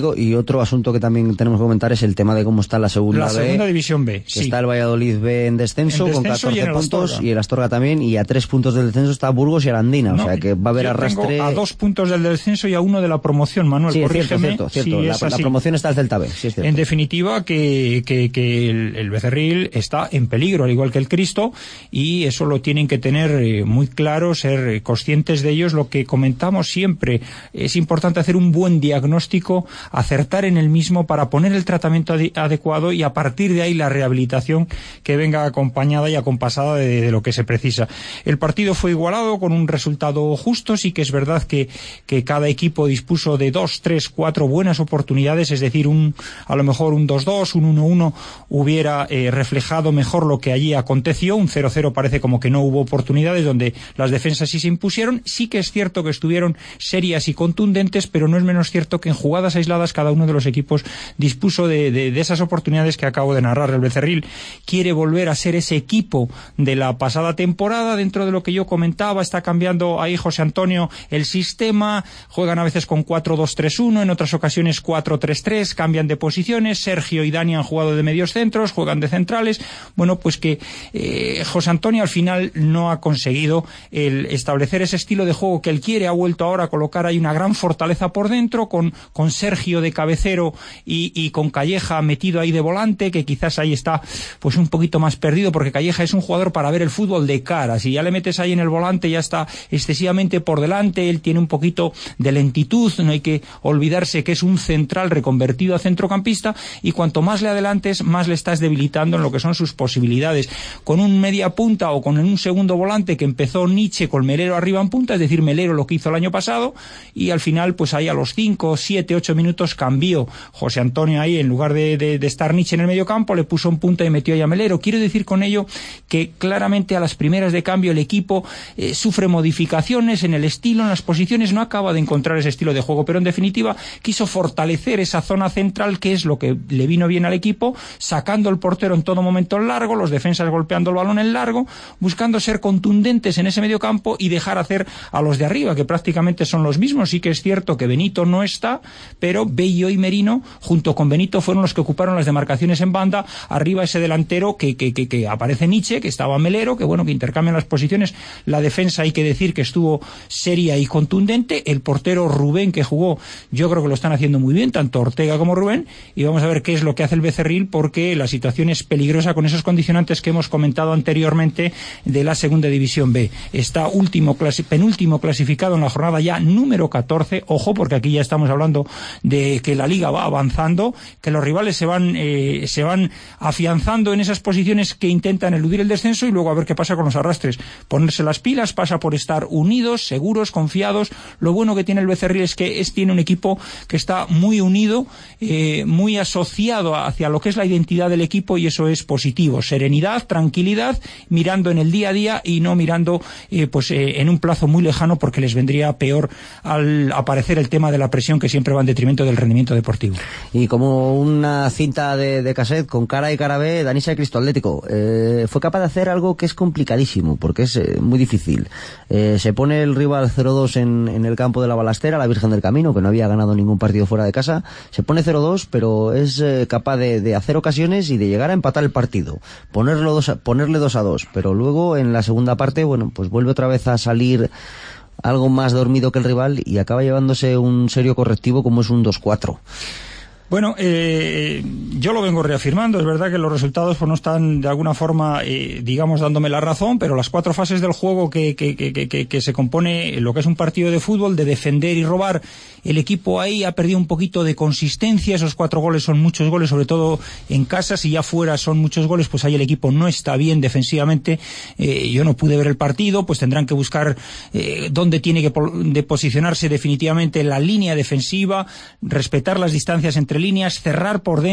Atlético. Y otro asunto que también tenemos que comentar es el tema de cómo está la segunda
La segunda
B,
división B, sí.
Está el Valladolid B en descenso,
En descenso
con catorce
y en el
puntos,
Astorga.
y el Astorga también, y a tres puntos del descenso está Burgos y Arandina,
No,
o sea que va a haber
yo
arrastre.
tengo a dos puntos del descenso y a uno de la promoción, Manuel,
Sí, es cierto,
corrígeme.
cierto, cierto.
si
La,
es
la
así.
promoción está el Celta B, sí es cierto.
En definitiva, que, que, que el, el Becerril está en peligro, al igual que el Cristo, y eso lo tienen que tener eh, muy claro, ser eh, conscientes de ellos. Lo que comentamos siempre, es importante hacer un buen diagnóstico, acertar en el mismo para poner el tratamiento ade- adecuado y a partir de ahí la rehabilitación que venga acompañada y acompasada de, de lo que se precisa. El partido fue igualado con un resultado justo. Sí que es verdad que, que cada equipo dispuso de dos, tres, cuatro buenas oportunidades, es decir, un a lo mejor un dos dos, un uno uno hubiera eh, reflejado mejor lo que allí aconteció. Un cero cero parece como que no hubo oportunidades, donde las defensas sí se impusieron. Sí que es cierto que estuvieron serias y contundentes, pero no es menos cierto que en jugadas aisladas cada uno de los equipos dispuso de, de, de esas oportunidades que acabo de narrar. El Becerril quiere volver a ser ese equipo de la pasada temporada, dentro de lo que yo comentaba. Está cambiando ahí José Antonio el sistema, juegan a veces con cuatro dos tres uno, en otras ocasiones cuatro tres tres, cambian de posiciones. Sergio y Dani han jugado de medios centros, juegan de centrales. Bueno, pues que eh, José Antonio al final no ha conseguido el establecer ese estilo de juego que él quiere. Ha vuelto ahora a colocar ahí una gran fortaleza por dentro, con, con Sergio de cabecero y, y con Calleja metido ahí de volante, que quizás ahí está pues un poquito más perdido, porque Calleja es un jugador para ver el fútbol de cara. Si ya le metes ahí en el volante, ya está excesivamente por delante. Él tiene un poquito de lentitud, no hay que olvidarse que es un central reconvertido a centrocampista, y cuanto más le adelantes, más le estás debilitando en lo que son sus posibilidades. Con un media punta o con un segundo volante que empezó Nietzsche con Melero arriba en punta, es decir, Melero lo que hizo el año pasado, y al final pues ahí a los cinco, siete, ocho minutos cambió José Antonio ahí, en lugar de, de, de estar Nietzsche en el medio campo, le puso en punta y metió ahí a Melero. Quiero decir con ello que claramente a las primeras de cambio el equipo eh, sufre modificaciones en el estilo, en las posiciones, no acaba de encontrar ese estilo de juego, pero en definitiva quiso fortalecer esa zona central, que es lo que le vino bien al equipo, sacando el portero en todo momento en largo, los defensas golpeando el balón en largo, buscando ser contundentes en ese medio campo y dejar hacer a los de arriba, que prácticamente son los mismos. Sí que es cierto que Benito no está, pero Bello y Merino junto con Benito fueron los que ocuparon las demarcaciones en banda. Arriba ese delantero que, que, que, que aparece Nietzsche, que estaba Melero, que bueno, que intercambian las posiciones. La defensa hay que decir que estuvo seria y contundente. El portero Rubén, que jugó, yo creo que lo están haciendo muy bien, tanto Ortega como Rubén, y vamos a ver qué es lo que hace el Becerril, porque la situación es peligrosa con esos condicionantes que hemos comentado anteriormente de la segunda división B. Está último, clasi- penúltimo clasificado en la jornada ya número catorce. Ojo, porque aquí ya estamos hablando de que la liga va avanzando, que los rivales se van eh, se van afianzando en esas posiciones que intentan eludir el descenso, y luego a ver qué pasa con los arrastres. Ponerse las pilas pasa por estar unidos, seguros, confiados. Lo bueno que tiene el Becerril es que es, tiene un equipo que está muy unido, eh, muy asociado hacia lo que es la identidad del equipo, y eso es positivo. Serenidad, tranquilidad, mirando en el día a día y no mirando eh, pues eh, en un plazo muy lejano, porque les vendría peor al aparecer el tema de la presión, que siempre va en detrimento del rendimiento deportivo.
Y como una cinta de, de cassette con cara y cara B, Danisa de Cristo Atlético eh, fue capaz de hacer algo que es complicadísimo, porque es eh, muy difícil. Eh, se pone el rival cero dos en, en el campo de la Balastera, la Virgen del Camino, que no había ganado ningún partido fuera de casa. Se pone cero dos, pero es eh, capaz de, de hacer ocasiones y de llegar a empatar el partido, ponerlo dos a, ponerle dos a dos, pero luego en la segunda parte, bueno, pues vuelve otra vez a salir algo más dormido que el rival y acaba llevándose un serio correctivo como es un dos cuatro.
Bueno, eh, yo lo vengo reafirmando. Es verdad que los resultados pues no están de alguna forma, eh, digamos, dándome la razón, pero las cuatro fases del juego que, que, que, que, que se compone lo que es un partido de fútbol, de defender y robar, el equipo ahí ha perdido un poquito de consistencia. Esos cuatro goles son muchos goles, sobre todo en casa. Si ya fuera son muchos goles, pues ahí el equipo no está bien defensivamente. Eh, yo no pude ver el partido, pues tendrán que buscar eh, dónde tiene que po- de posicionarse definitivamente la línea defensiva, respetar las distancias entre líneas, cerrar por dentro, siempre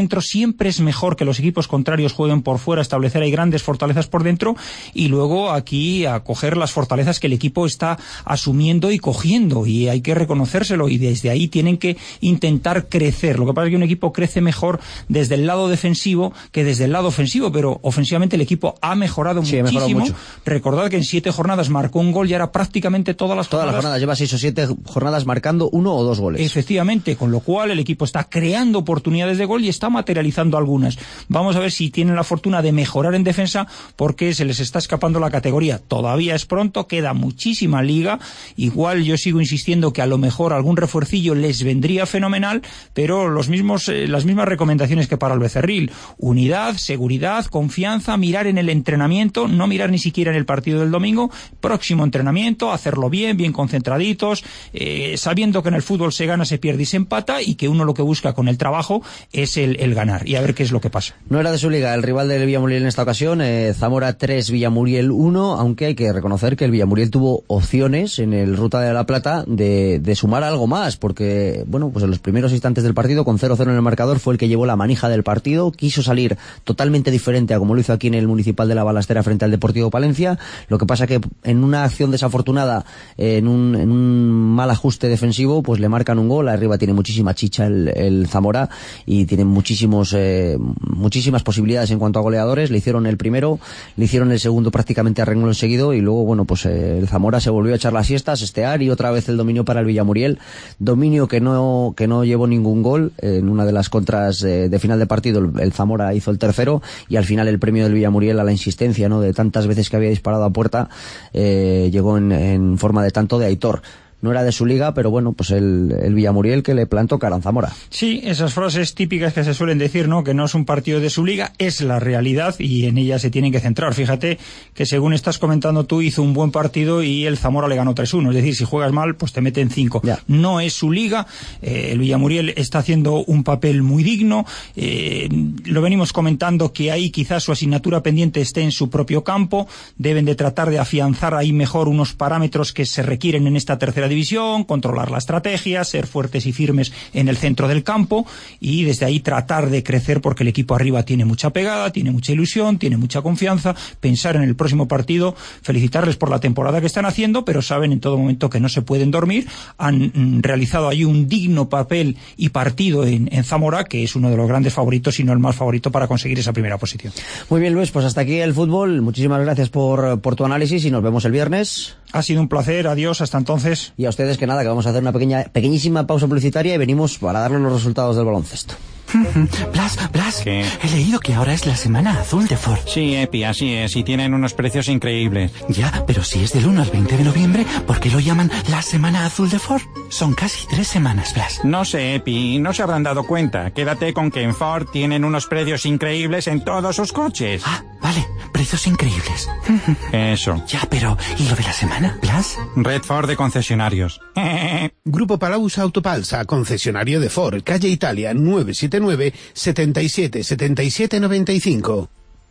siempre es mejor que los equipos contrarios jueguen por fuera, establecer ahí grandes fortalezas por dentro y luego aquí a coger las fortalezas que el equipo está asumiendo y cogiendo, y hay que reconocérselo, y desde ahí tienen que intentar crecer. Lo que pasa es que un equipo crece mejor desde el lado defensivo que desde el lado ofensivo, pero ofensivamente el equipo ha mejorado
sí,
muchísimo.
Ha mejorado mucho.
Recordad que en siete jornadas marcó un gol y ahora prácticamente todas las
todas
jornadas...
las jornadas, lleva seis o siete jornadas marcando uno o dos goles.
Efectivamente, con lo cual el equipo está creando oportunidades de gol y está materializando algunas. Vamos a ver si tienen la fortuna de mejorar en defensa, porque se les está escapando la categoría. Todavía es pronto, queda muchísima liga. Igual yo sigo insistiendo que a lo mejor algún refuercillo les vendría fenomenal, pero los mismos, eh, las mismas recomendaciones que para el Becerril. Unidad, seguridad, confianza, mirar en el entrenamiento, no mirar ni siquiera en el partido del domingo. Próximo entrenamiento, hacerlo bien, bien concentraditos, eh, sabiendo que en el fútbol se gana, se pierde y se empata, y que uno lo que busca con el trabajo es el, el ganar, y a ver qué es lo que pasa.
No era de su liga el rival del Villamuriel en esta ocasión, eh, Zamora tres, Villamuriel uno, aunque hay que reconocer que el Villamuriel tuvo opciones en el Ruta de la Plata de, de sumar algo más, porque, bueno, pues en los primeros instantes del partido, con cero cero en el marcador, fue el que llevó la manija del partido, quiso salir totalmente diferente a como lo hizo aquí en el Municipal de la Balastera frente al Deportivo Palencia. Lo que pasa que en una acción desafortunada, eh, en, un, en un mal ajuste defensivo, pues le marcan un gol. Arriba tiene muchísima chicha el, el Zamora y tiene muchísimos eh, muchísimas posibilidades en cuanto a goleadores. Le hicieron el primero, le hicieron el segundo prácticamente a renglón seguido, y luego, bueno, pues eh, el Zamora se volvió a echar las siestas, estear, y otra vez el dominio para el Villamuriel. Dominio que no que no llevó ningún gol. En una de las contras de, de final de partido el, el Zamora hizo el tercero, y al final el premio del Villamuriel, a la insistencia, ¿no?, de tantas veces que había disparado a puerta, eh, llegó en, en forma de tanto de Aitor. No era de su liga, pero bueno, pues el, el Villamuriel que le plantó cara a Zamora.
Sí, esas frases típicas que se suelen decir, ¿no?, que no es un partido de su liga, es la realidad y en ella se tienen que centrar. Fíjate que, según estás comentando tú, hizo un buen partido y el Zamora le ganó tres uno. Es decir, si juegas mal, pues te meten cinco. Ya. No es su liga. Eh, el Villamuriel está haciendo un papel muy digno. Eh, lo venimos comentando, que ahí quizás su asignatura pendiente esté en su propio campo. Deben de tratar de afianzar ahí mejor unos parámetros que se requieren en esta tercera división, controlar la estrategia, ser fuertes y firmes en el centro del campo, y desde ahí tratar de crecer, porque el equipo arriba tiene mucha pegada, tiene mucha ilusión, tiene mucha confianza, pensar en el próximo partido, felicitarles por la temporada que están haciendo, pero saben en todo momento que no se pueden dormir. Han mm, realizado ahí un digno papel y partido en, en Zamora, que es uno de los grandes favoritos, si no el más favorito, para conseguir esa primera posición.
Muy bien, Luis, pues hasta aquí el fútbol. Muchísimas gracias por, por tu análisis y nos vemos el viernes.
Ha sido un placer, adiós, hasta entonces.
Y a ustedes que nada, que vamos a hacer una pequeña, pequeñísima pausa publicitaria y venimos para darles los resultados del baloncesto.
Blas, Blas, ¿qué? He leído que ahora es la semana azul de Ford.
Sí, Epi, así es, y tienen unos precios increíbles.
Ya, pero si es del uno al veinte de noviembre, ¿por qué lo llaman la semana azul de Ford? Son casi tres semanas, Blas.
No sé, Epi, no se habrán dado cuenta. Quédate con que en Ford tienen unos precios increíbles en todos sus coches.
Ah, vale, precios increíbles.
Eso.
Ya, pero ¿y lo de la semana, Blas?
Red Ford de concesionarios.
Grupo Palaus Autopalsa, concesionario de Ford, calle Italia, nueve siete nueve, setenta y siete, setenta y siete, noventa y cinco.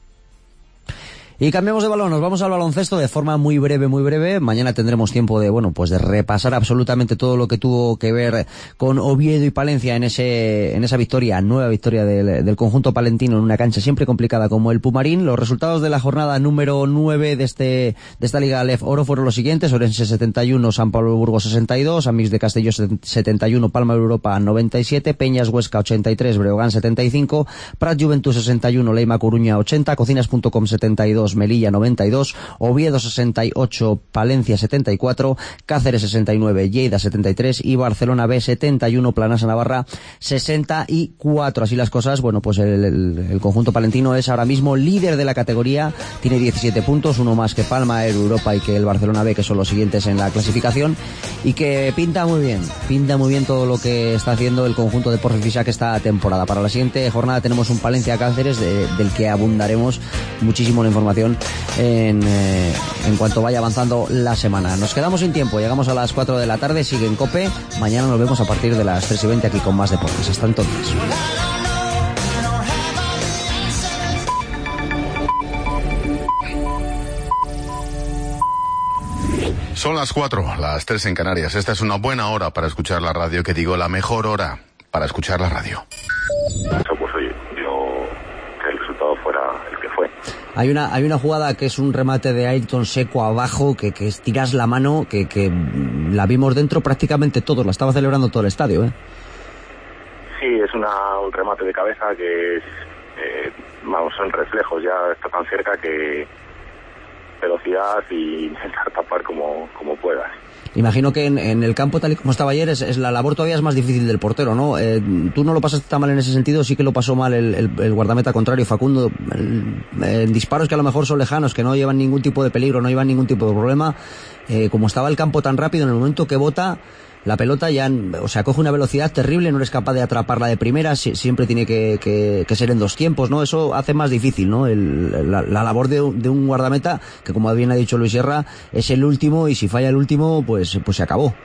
Y cambiamos de balón, nos vamos al baloncesto de forma muy breve, muy breve. Mañana tendremos tiempo de, bueno, pues de repasar absolutamente todo lo que tuvo que ver con Oviedo y Palencia en ese, en esa victoria, nueva victoria del, del conjunto palentino en una cancha siempre complicada como el Pumarín. Los resultados de la jornada número nueve de este, de esta Liga Alef Oro fueron los siguientes: Orense setenta y uno, San Pablo Burgos sesenta y dos, Amix de Castelló setenta y uno, Palma de Europa noventa y siete, Peñas Huesca ochenta y tres, Breogán setenta y cinco, Prat Juventud sesenta y uno, Leima Coruña ochenta, Cocinas punto com setenta y dos, Melilla noventa y dos, Oviedo sesenta y ocho, Palencia setenta y cuatro, Cáceres sesenta y nueve, Lleida setenta y tres y Barcelona B setenta y uno, Planasa Navarra sesenta y cuatro. Así las cosas, bueno, pues el, el, el conjunto palentino es ahora mismo líder de la categoría, tiene diecisiete puntos, uno más que Palma, Europa y que el Barcelona B, que son los siguientes en la clasificación, y que pinta muy bien, pinta muy bien todo lo que está haciendo el conjunto de Porres Fisac esta temporada. Para la siguiente jornada tenemos un Palencia Cáceres de, del que abundaremos muchísimo la información En, eh, en cuanto vaya avanzando la semana. Nos quedamos sin tiempo, llegamos a las cuatro de la tarde, sigue en COPE, mañana nos vemos a partir de las tres y veinte aquí con más deportes. Hasta entonces.
Son las cuatro, las tres en Canarias. Esta es una buena hora para escuchar la radio, que digo, la mejor hora para escuchar la radio.
Pues oye, yo
Hay una hay una jugada que es un remate de Ayrton seco abajo, que, que estiras la mano, que, que la vimos dentro prácticamente todos, la estaba celebrando todo el estadio, ¿eh?
Sí, es una, un remate de cabeza que es, eh, vamos, son reflejos, ya está tan cerca que velocidad y intentar tapar como, como puedas.
Imagino que en, en el campo, tal y como estaba ayer, es, es la labor todavía es más difícil del portero, ¿no? Eh, tú no lo pasaste tan mal en ese sentido, sí que lo pasó mal el, el, el guardameta contrario, Facundo, el, el disparos que a lo mejor son lejanos, que no llevan ningún tipo de peligro, no llevan ningún tipo de problema, eh, como estaba el campo tan rápido, en el momento que bota la pelota ya, o sea, coge una velocidad terrible, no eres capaz de atraparla de primera, si, siempre tiene que, que, que ser en dos tiempos, ¿no? Eso hace más difícil, ¿no? El, la, la labor de, de un guardameta, que como bien ha dicho Luis Sierra, es el último, y si falla el último, pues, pues se acabó.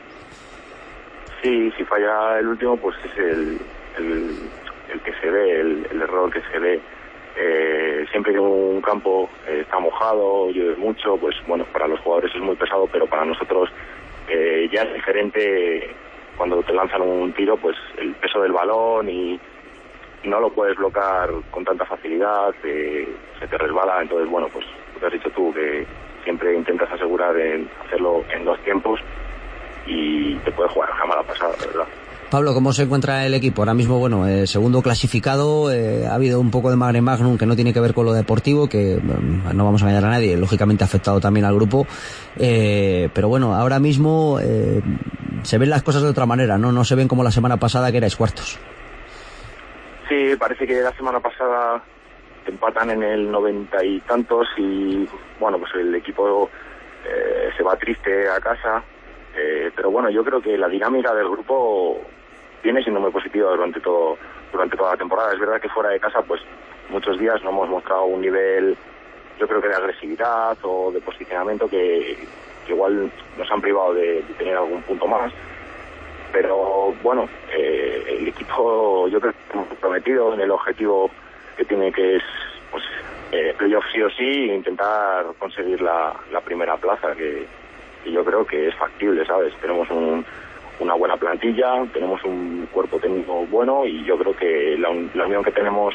Sí, si falla el último, pues es el, el, el que se ve, el, el error que se ve. Eh, siempre que un campo eh, está mojado, llueve mucho, pues bueno, para los jugadores es muy pesado, pero para nosotros Eh, ya es diferente cuando te lanzan un tiro, pues el peso del balón y, y no lo puedes bloquear con tanta facilidad, eh, se te resbala. Entonces, bueno, pues lo que has dicho tú, que siempre intentas asegurar en hacerlo en dos tiempos y te puede jugar una mala pasada, ¿verdad?
Pablo, ¿cómo se encuentra el equipo? Ahora mismo, bueno, eh, segundo clasificado, eh, ha habido un poco de mare magnum que no tiene que ver con lo deportivo, que eh, no vamos a engañar a nadie, lógicamente ha afectado también al grupo, eh, pero bueno, ahora mismo eh, se ven las cosas de otra manera, ¿no? No se ven como la semana pasada que erais cuartos.
Sí, parece que la semana pasada empatan en el noventa y tantos y bueno, pues el equipo eh, se va triste a casa, eh, pero bueno, yo creo que la dinámica del grupo viene siendo muy positiva durante todo durante toda la temporada. Es verdad que fuera de casa, pues muchos días no hemos mostrado un nivel, yo creo que de agresividad o de posicionamiento que, que igual nos han privado de, de tener algún punto más. Pero bueno, eh, el equipo yo creo que hemos comprometido en el objetivo que tiene, que es pues eh, playoff sí o sí, e intentar conseguir la, la primera plaza, que, que yo creo que es factible, ¿sabes? Tenemos un una buena plantilla, tenemos un cuerpo técnico bueno y yo creo que la, la unión que tenemos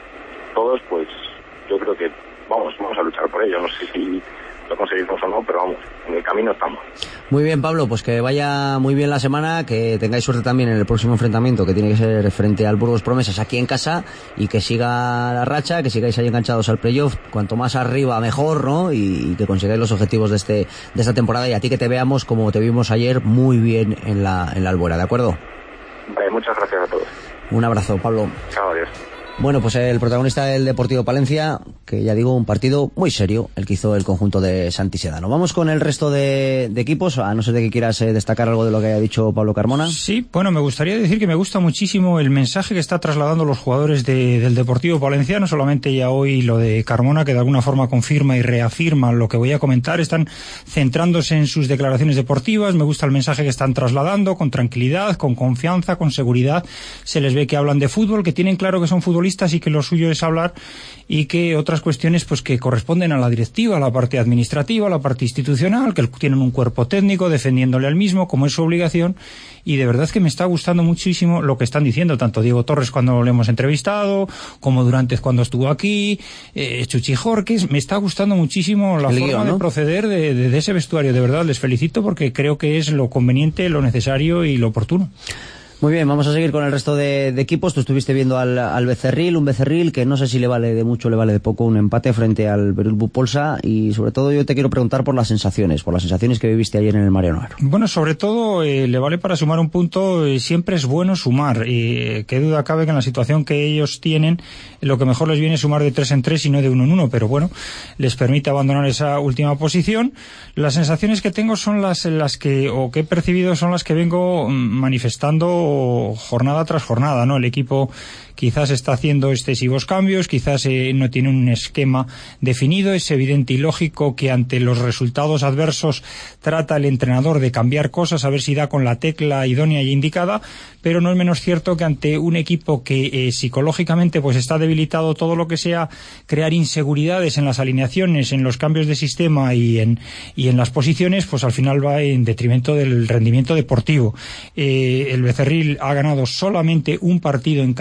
todos, pues yo creo que vamos, vamos a luchar por ello. No sé si lo conseguimos o no, pero vamos, en el camino estamos.
Muy bien, Pablo, pues que vaya muy bien la semana, que tengáis suerte también en el próximo enfrentamiento, que tiene que ser frente al Burgos Promesas aquí en casa, y que siga la racha, que sigáis ahí enganchados al playoff, cuanto más arriba mejor, ¿no? Y, y que consigáis los objetivos de este de esta temporada, y a ti que te veamos como te vimos ayer muy bien en la en la Albuera, ¿de acuerdo?
Vale, muchas gracias a todos.
Un abrazo, Pablo.
Chao, adiós.
Bueno, pues el protagonista del Deportivo Palencia, que ya digo, un partido muy serio, el que hizo el conjunto de Santi Sedano. Vamos con el resto de, de equipos, a no ser de que quieras eh, destacar algo de lo que haya dicho Pablo Carmona.
Sí, bueno, me gustaría decir que me gusta muchísimo el mensaje que está trasladando los jugadores de, del Deportivo Palencia, no solamente ya hoy lo de Carmona, que de alguna forma confirma y reafirma lo que voy a comentar, están centrándose en sus declaraciones deportivas, me gusta el mensaje que están trasladando, con tranquilidad, con confianza, con seguridad, se les ve que hablan de fútbol, que tienen claro que son futbolistas y que lo suyo es hablar, y que otras cuestiones pues que corresponden a la directiva, a la parte administrativa, a la parte institucional, que tienen un cuerpo técnico defendiéndole al mismo como es su obligación. Y de verdad que me está gustando muchísimo lo que están diciendo, tanto Diego Torres cuando lo hemos entrevistado, como Durantes cuando estuvo aquí, eh, Chuchi Jorques. Me está gustando muchísimo la
el
forma
guión, ¿no?
de proceder de, de, de ese vestuario. De verdad, les felicito porque creo que es lo conveniente, lo necesario y lo oportuno.
Muy bien, vamos a seguir con el resto de, de equipos. Tú estuviste viendo al, al Becerril, un Becerril que no sé si le vale de mucho, le vale de poco un empate frente al Beryl Bupolsa, y sobre todo yo te quiero preguntar por las sensaciones, por las sensaciones que viviste ayer en el Mariano Aro.
Bueno, sobre todo eh, le vale para sumar un punto, eh, siempre es bueno sumar, eh, qué duda cabe que en la situación que ellos tienen, lo que mejor les viene es sumar de tres en tres y no de uno en uno, pero bueno, les permite abandonar esa última posición. Las sensaciones que tengo son las, las que, o que he percibido son las que vengo manifestando jornada tras jornada, ¿no? El equipo quizás está haciendo excesivos cambios, quizás eh, no tiene un esquema definido. Es evidente y lógico que ante los resultados adversos trata el entrenador de cambiar cosas, a ver si da con la tecla idónea y indicada, pero no es menos cierto que ante un equipo que eh, psicológicamente pues está debilitado, todo lo que sea crear inseguridades en las alineaciones, en los cambios de sistema y en, y en las posiciones, pues al final va en detrimento del rendimiento deportivo. Eh, el Becerril ha ganado solamente un partido en catorce,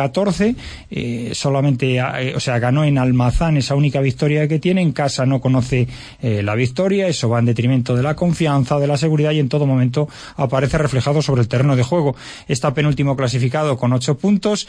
doce, eh, solamente, eh, o sea, ganó en Almazán esa única victoria que tiene, en casa no conoce eh, la victoria, eso va en detrimento de la confianza, de la seguridad y en todo momento aparece reflejado sobre el terreno de juego. Está penúltimo clasificado con ocho puntos,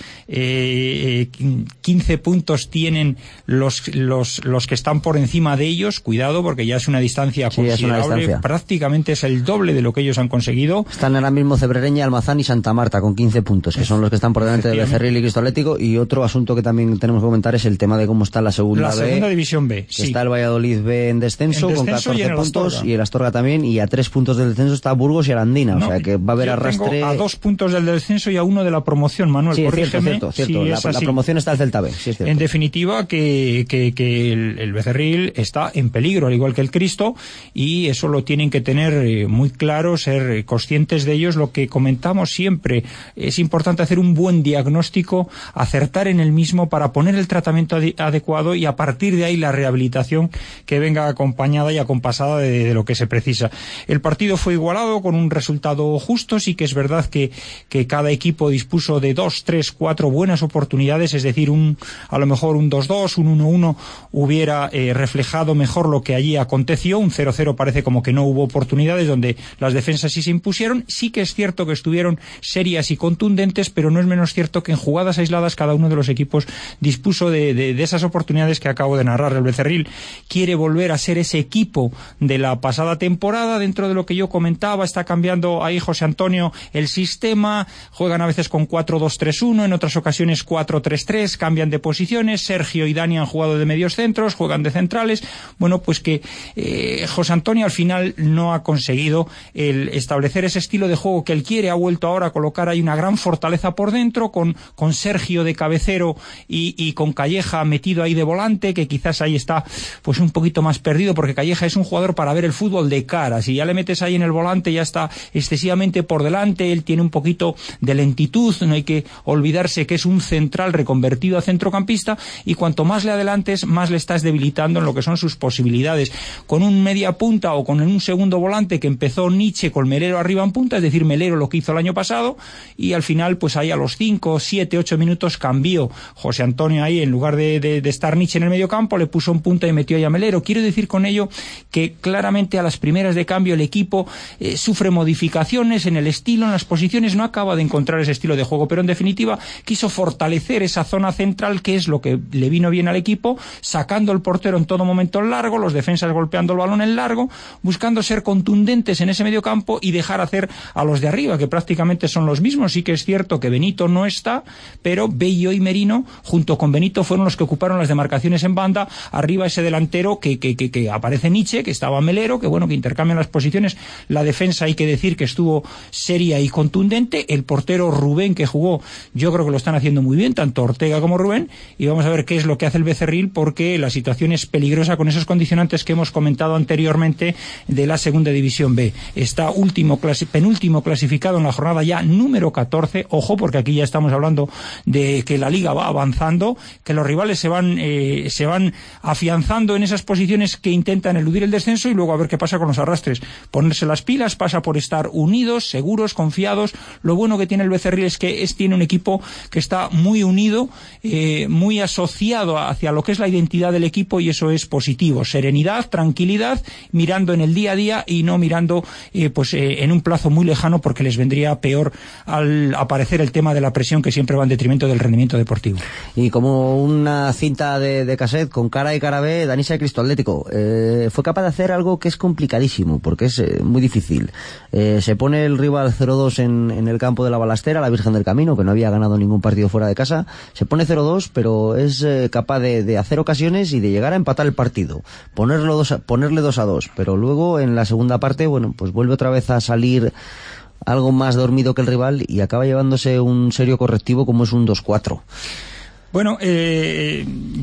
eh, quince puntos tienen los, los, los que están por encima de ellos, cuidado porque ya es una distancia
sí,
considerable,
es una distancia.
Prácticamente es el doble de lo que ellos han conseguido.
Están ahora mismo Cebrereña, Almazán y Santa Marta con quince puntos, que son los que están por delante de Becerril y Cristo Atlético. Y otro asunto que también tenemos que comentar es el tema de cómo está la segunda
La
B.
segunda división B,
que
sí.
Está el Valladolid B en descenso,
En
con
descenso
catorce
y en el
puntos
Astorga.
y el Astorga también, y a tres puntos del descenso está Burgos y Arandina,
No,
o sea que va a haber
yo
arrastre.
tengo a dos puntos del descenso y a uno de la promoción, Manuel,
Sí, es cierto,
corrígeme.
cierto, cierto.
si
La,
es
la
así.
promoción está el Celta B, sí es cierto.
En definitiva, que, que, que el, el Becerril está en peligro, al igual que el Cristo, y eso lo tienen que tener eh, muy claro, ser eh, conscientes de ellos. Lo que comentamos siempre, es importante hacer un buen diagnóstico, acertar en el mismo para poner el tratamiento ade- adecuado y a partir de ahí la rehabilitación que venga acompañada y acompasada de, de lo que se precisa. El partido fue igualado con un resultado justo, sí que es verdad que, que cada equipo dispuso de dos, tres, cuatro buenas oportunidades, es decir, un a lo mejor un dos dos, un uno uno hubiera eh, reflejado mejor lo que allí aconteció. Un cero cero parece como que no hubo oportunidades, donde las defensas sí se impusieron. Sí que es cierto que estuvieron serias y contundentes, pero no es menos cierto que en jugadas aisladas cada uno de los equipos dispuso de, de, de esas oportunidades que acabo de narrar. El Becerril quiere volver a ser ese equipo de la pasada temporada, dentro de lo que yo comentaba. Está cambiando ahí José Antonio el sistema, juegan a veces con cuatro dos tres uno, en otras ocasiones cuatro tres tres, cambian de posiciones. Sergio y Dani han jugado de medios centros, juegan de centrales. Bueno, pues que eh, José Antonio al final no ha conseguido el establecer ese estilo de juego que él quiere. Ha vuelto ahora a colocar ahí una gran fortaleza por dentro, con, con Sergio de cabecero y, y con Calleja metido ahí de volante, que quizás ahí está pues un poquito más perdido, porque Calleja es un jugador para ver el fútbol de cara. Si ya le metes ahí en el volante, ya está excesivamente por delante. Él tiene un poquito de lentitud, no hay que olvidarse que es un central reconvertido a centrocampista, y cuanto más le adelantes, más le estás debilitando en lo que son sus posibilidades. Con un media punta o con un segundo volante que empezó Nietzsche con Melero arriba en punta, es decir, Melero lo que hizo el año pasado, y al final pues ahí a los cinco, siete, ocho minutos cambió José Antonio ahí, en lugar de, de, de estar Nietzsche en el medio campo, le puso un punta y metió ahí a Melero. Quiero decir con ello que claramente a las primeras de cambio el equipo eh, sufre modificaciones en el estilo, en las posiciones, no acaba de encontrar ese estilo de juego, pero en definitiva quiso fortalecer esa zona central, que es lo que le vino bien al equipo, sacando el portero en todo momento en largo, los defensas golpeando el balón en largo, buscando ser contundentes en ese medio campo y dejar hacer a los de arriba, que prácticamente son los mismos. Sí que es cierto que Benito no está, pero Bello y Merino junto con Benito fueron los que ocuparon las demarcaciones en banda. Arriba ese delantero que, que, que, que aparece Nietzsche, que estaba Melero, que bueno, que intercambian las posiciones. La defensa hay que decir que estuvo seria y contundente. El portero Rubén, que jugó, yo creo que lo están haciendo muy bien, tanto Ortega como Rubén, y vamos a ver qué es lo que hace el Becerril, porque la situación es peligrosa con esos condicionantes que hemos comentado anteriormente de la segunda división B. Está último, clasi- penúltimo clasificado en la jornada ya número catorce. Ojo, porque aquí ya estamos hablando de que la liga va avanzando, que los rivales se van eh, se van afianzando en esas posiciones que intentan eludir el descenso, y luego a ver qué pasa con los arrastres. Ponerse las pilas pasa por estar unidos, seguros, confiados. Lo bueno que tiene el Becerril es que es, tiene un equipo que está muy unido, eh, muy asociado hacia lo que es la identidad del equipo, y eso es positivo. Serenidad, tranquilidad, mirando en el día a día y no mirando eh, pues eh, en un plazo muy lejano, porque les vendría peor al aparecer el tema de la presión, que siempre va en detrimento del rendimiento deportivo.
Y como una cinta de, de cassette con cara y cara B, Danisa de Cristo Atlético eh, fue capaz de hacer algo que es complicadísimo, porque es eh, muy difícil. Eh, se pone el rival cero dos en, en el campo de la Balastera, la Virgen del Camino, que no había ganado ningún partido fuera de casa. Se pone cero dos, pero es eh, capaz de, de hacer ocasiones y de llegar a empatar el partido, ponerlo dos a, ponerle dos a dos, pero luego en la segunda parte, bueno, pues vuelve otra vez a salir algo más dormido que el rival y acaba llevándose un serio correctivo como es un dos cuatro.
Bueno, eh, yo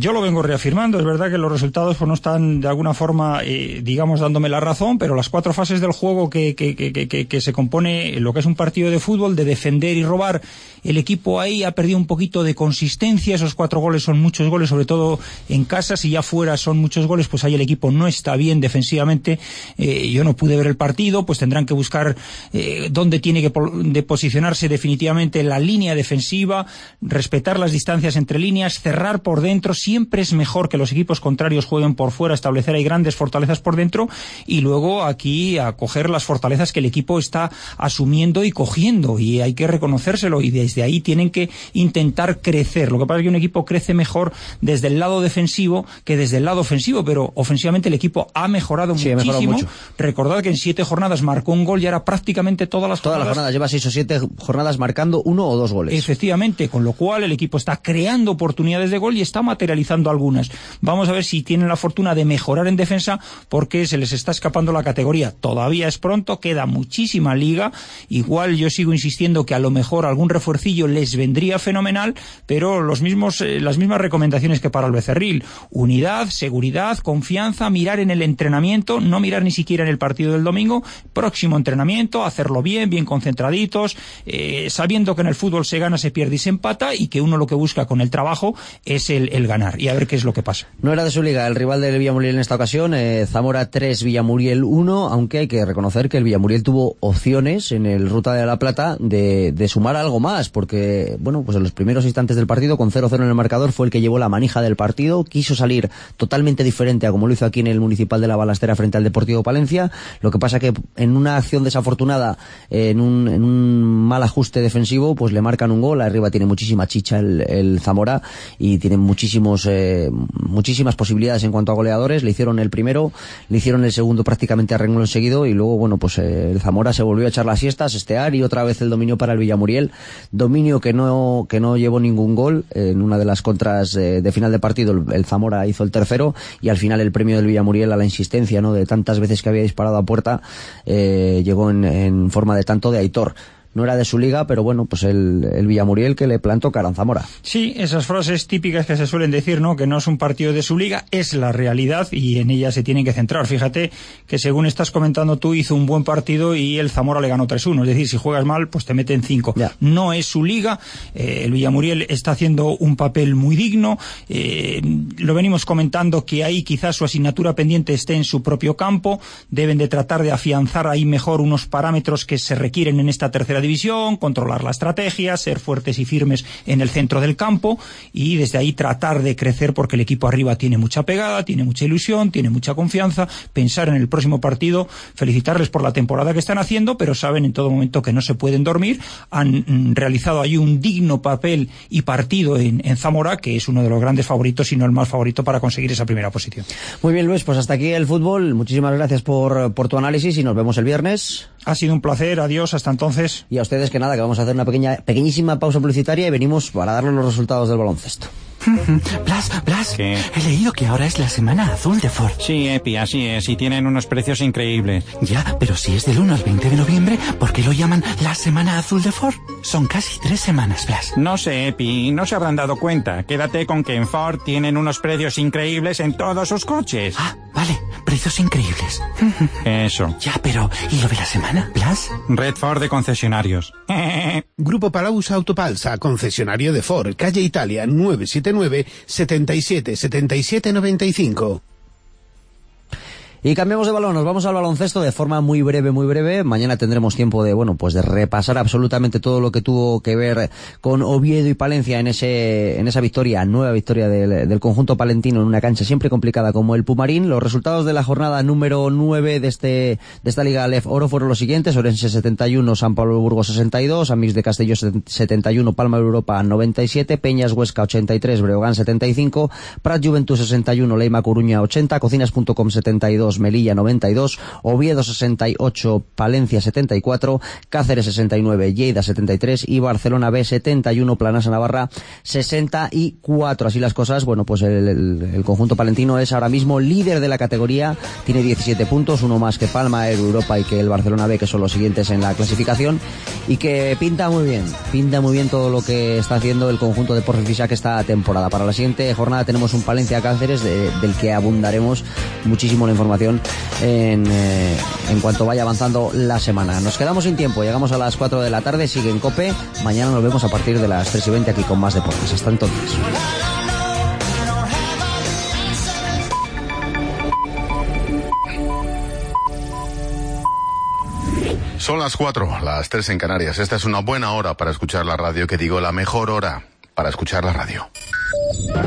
yo lo vengo reafirmando. Es verdad que los resultados pues no están de alguna forma, eh, digamos, dándome la razón, pero las cuatro fases del juego que, que, que, que, que se compone lo que es un partido de fútbol, de defender y robar, el equipo ahí ha perdido un poquito de consistencia. Esos cuatro goles son muchos goles, sobre todo en casa. Si ya fuera son muchos goles, pues ahí el equipo no está bien defensivamente. Eh, yo no pude ver el partido, pues tendrán que buscar eh, dónde tiene que po- de posicionarse definitivamente la línea defensiva, respetar las distancias entre líneas, cerrar por dentro. Siempre es mejor que los equipos contrarios jueguen por fuera, establecer ahí grandes fortalezas por dentro y luego aquí a coger las fortalezas que el equipo está asumiendo y cogiendo, y hay que reconocérselo, y desde ahí tienen que intentar crecer. Lo que pasa es que un equipo crece mejor desde el lado defensivo que desde el lado ofensivo, pero ofensivamente el equipo ha mejorado
sí,
muchísimo.
Ha mejorado mucho.
Recordad que en siete jornadas marcó un gol y ahora prácticamente todas las
Todas
jornadas.
las jornadas, lleva seis o siete jornadas marcando uno o dos goles.
Efectivamente, con lo cual el equipo está creando oportunidades de gol y está materializando algunas. Vamos a ver si tienen la fortuna de mejorar en defensa, porque se les está escapando la categoría. Todavía es pronto, queda muchísima liga. Igual yo sigo insistiendo que a lo mejor algún refuercillo les vendría fenomenal, pero los mismos, eh, las mismas recomendaciones que para el Becerril: unidad, seguridad, confianza, mirar en el entrenamiento, no mirar ni siquiera en el partido del domingo. Próximo entrenamiento, hacerlo bien, bien concentraditos, eh, sabiendo que en el fútbol se gana, se pierde y se empata, y que uno lo que busca con el trabajo es el, el ganar, y a ver qué es lo que pasa.
No era de su liga el rival del Villamuriel en esta ocasión, eh, Zamora tres, Villamuriel uno, aunque hay que reconocer que el Villamuriel tuvo opciones en el Ruta de la Plata de, de sumar algo más, porque, bueno, pues en los primeros instantes del partido, con cero cero en el marcador, fue el que llevó la manija del partido, quiso salir totalmente diferente a como lo hizo aquí en el Municipal de la Balastera frente al Deportivo Palencia. Lo que pasa que en una acción desafortunada, eh, en, un, en un mal ajuste defensivo, pues le marcan un gol. Arriba tiene muchísima chicha el, el Zamora y tiene muchísimos eh, muchísimas posibilidades en cuanto a goleadores. Le hicieron el primero, le hicieron el segundo prácticamente a renglón seguido, y luego, bueno, pues eh, el Zamora se volvió a echar las siestas, estear, y otra vez el dominio para el Villamuriel. Dominio que no que no llevó ningún gol. En una de las contras eh, de final de partido el, el Zamora hizo el tercero, y al final el premio del Villamuriel a la insistencia, ¿no?, de tantas veces que había disparado a puerta, eh, llegó en, en forma de tanto de Aitor. No era de su liga, pero bueno, pues el, el Villamuriel que le plantó cara a Zamora.
Sí, esas frases típicas que se suelen decir, ¿no?, que no es un partido de su liga, es la realidad y en ella se tienen que centrar. Fíjate que, según estás comentando tú, hizo un buen partido y el Zamora le ganó tres uno. Es decir, si juegas mal, pues te meten cinco. Ya. No es su liga. Eh, el Villamuriel está haciendo un papel muy digno. Eh, lo venimos comentando, que ahí quizás su asignatura pendiente esté en su propio campo. Deben de tratar de afianzar ahí mejor unos parámetros que se requieren en esta tercera división, controlar la estrategia, ser fuertes y firmes en el centro del campo, y desde ahí tratar de crecer, porque el equipo arriba tiene mucha pegada, tiene mucha ilusión, tiene mucha confianza. Pensar en el próximo partido, felicitarles por la temporada que están haciendo, pero saben en todo momento que no se pueden dormir. Han mm, realizado ahí un digno papel y partido en, en Zamora, que es uno de los grandes favoritos, si no el más favorito, para conseguir esa primera posición.
Muy bien, Luis, pues hasta aquí el fútbol. Muchísimas gracias por, por tu análisis y nos vemos el viernes.
Ha sido un placer, adiós, hasta entonces.
Y a ustedes que nada, que vamos a hacer una pequeña, pequeñísima pausa publicitaria y venimos para darles los resultados del baloncesto.
Blas, Blas,
¿qué?
He leído que ahora es la semana azul de Ford.
Sí, Epi, así es, y tienen unos precios increíbles.
Ya, pero si es del uno al veinte de noviembre, ¿por qué lo llaman la semana azul de Ford? Son casi tres semanas, Blas.
No sé, Epi, no se habrán dado cuenta. Quédate con que en Ford tienen unos precios increíbles en todos sus coches.
Ah, vale, precios increíbles.
Eso.
Ya, pero ¿y lo de la semana, Blas?
Red Ford de concesionarios.
Grupo Palaus Autopalsa, concesionario de Ford, calle Italia, nueve siete nueve, setenta y siete, setenta y siete, noventa y cinco.
Y cambiamos de balón, nos vamos al baloncesto de forma muy breve, muy breve. Mañana tendremos tiempo de, bueno, pues de repasar absolutamente todo lo que tuvo que ver con Oviedo y Palencia en ese, en esa victoria, nueva victoria del, del conjunto palentino en una cancha siempre complicada como el Pumarín. Los resultados de la jornada número nueve de este, de esta Liga Alef Oro fueron los siguientes: Orense setenta y uno, San Pablo Burgos sesenta y dos, Amix de Castelló setenta y uno, Palma de Europa noventa y siete, Peñas Huesca ochenta y tres, Breogán setenta y cinco, Prat Juventud sesenta y uno, Leima Coruña ochenta, Cocinas punto com setenta y dos, dos, Melilla noventa y dos, Oviedo sesenta y ocho, Palencia setenta y cuatro, Cáceres sesenta y nueve, Lleida setenta y tres y Barcelona B setenta y uno, Planasa Navarra sesenta y cuatro. Así las cosas, bueno, pues el, el, el conjunto palentino es ahora mismo líder de la categoría, tiene diecisiete puntos, uno más que Palma, Europa y que el Barcelona B, que son los siguientes en la clasificación, y que pinta muy bien, pinta muy bien todo lo que está haciendo el conjunto de Porfir Fisac esta temporada. Para la siguiente jornada tenemos un Palencia Cáceres de, del que abundaremos muchísimo la información en, eh, en cuanto vaya avanzando la semana. Nos quedamos sin tiempo, llegamos a las cuatro de la tarde, sigue en COPE, mañana nos vemos a partir de las tres y veinte aquí con más deportes. Hasta entonces.
Son las cuatro, las tres en Canarias. Esta es una buena hora para escuchar la radio, que digo, la mejor hora para escuchar la radio.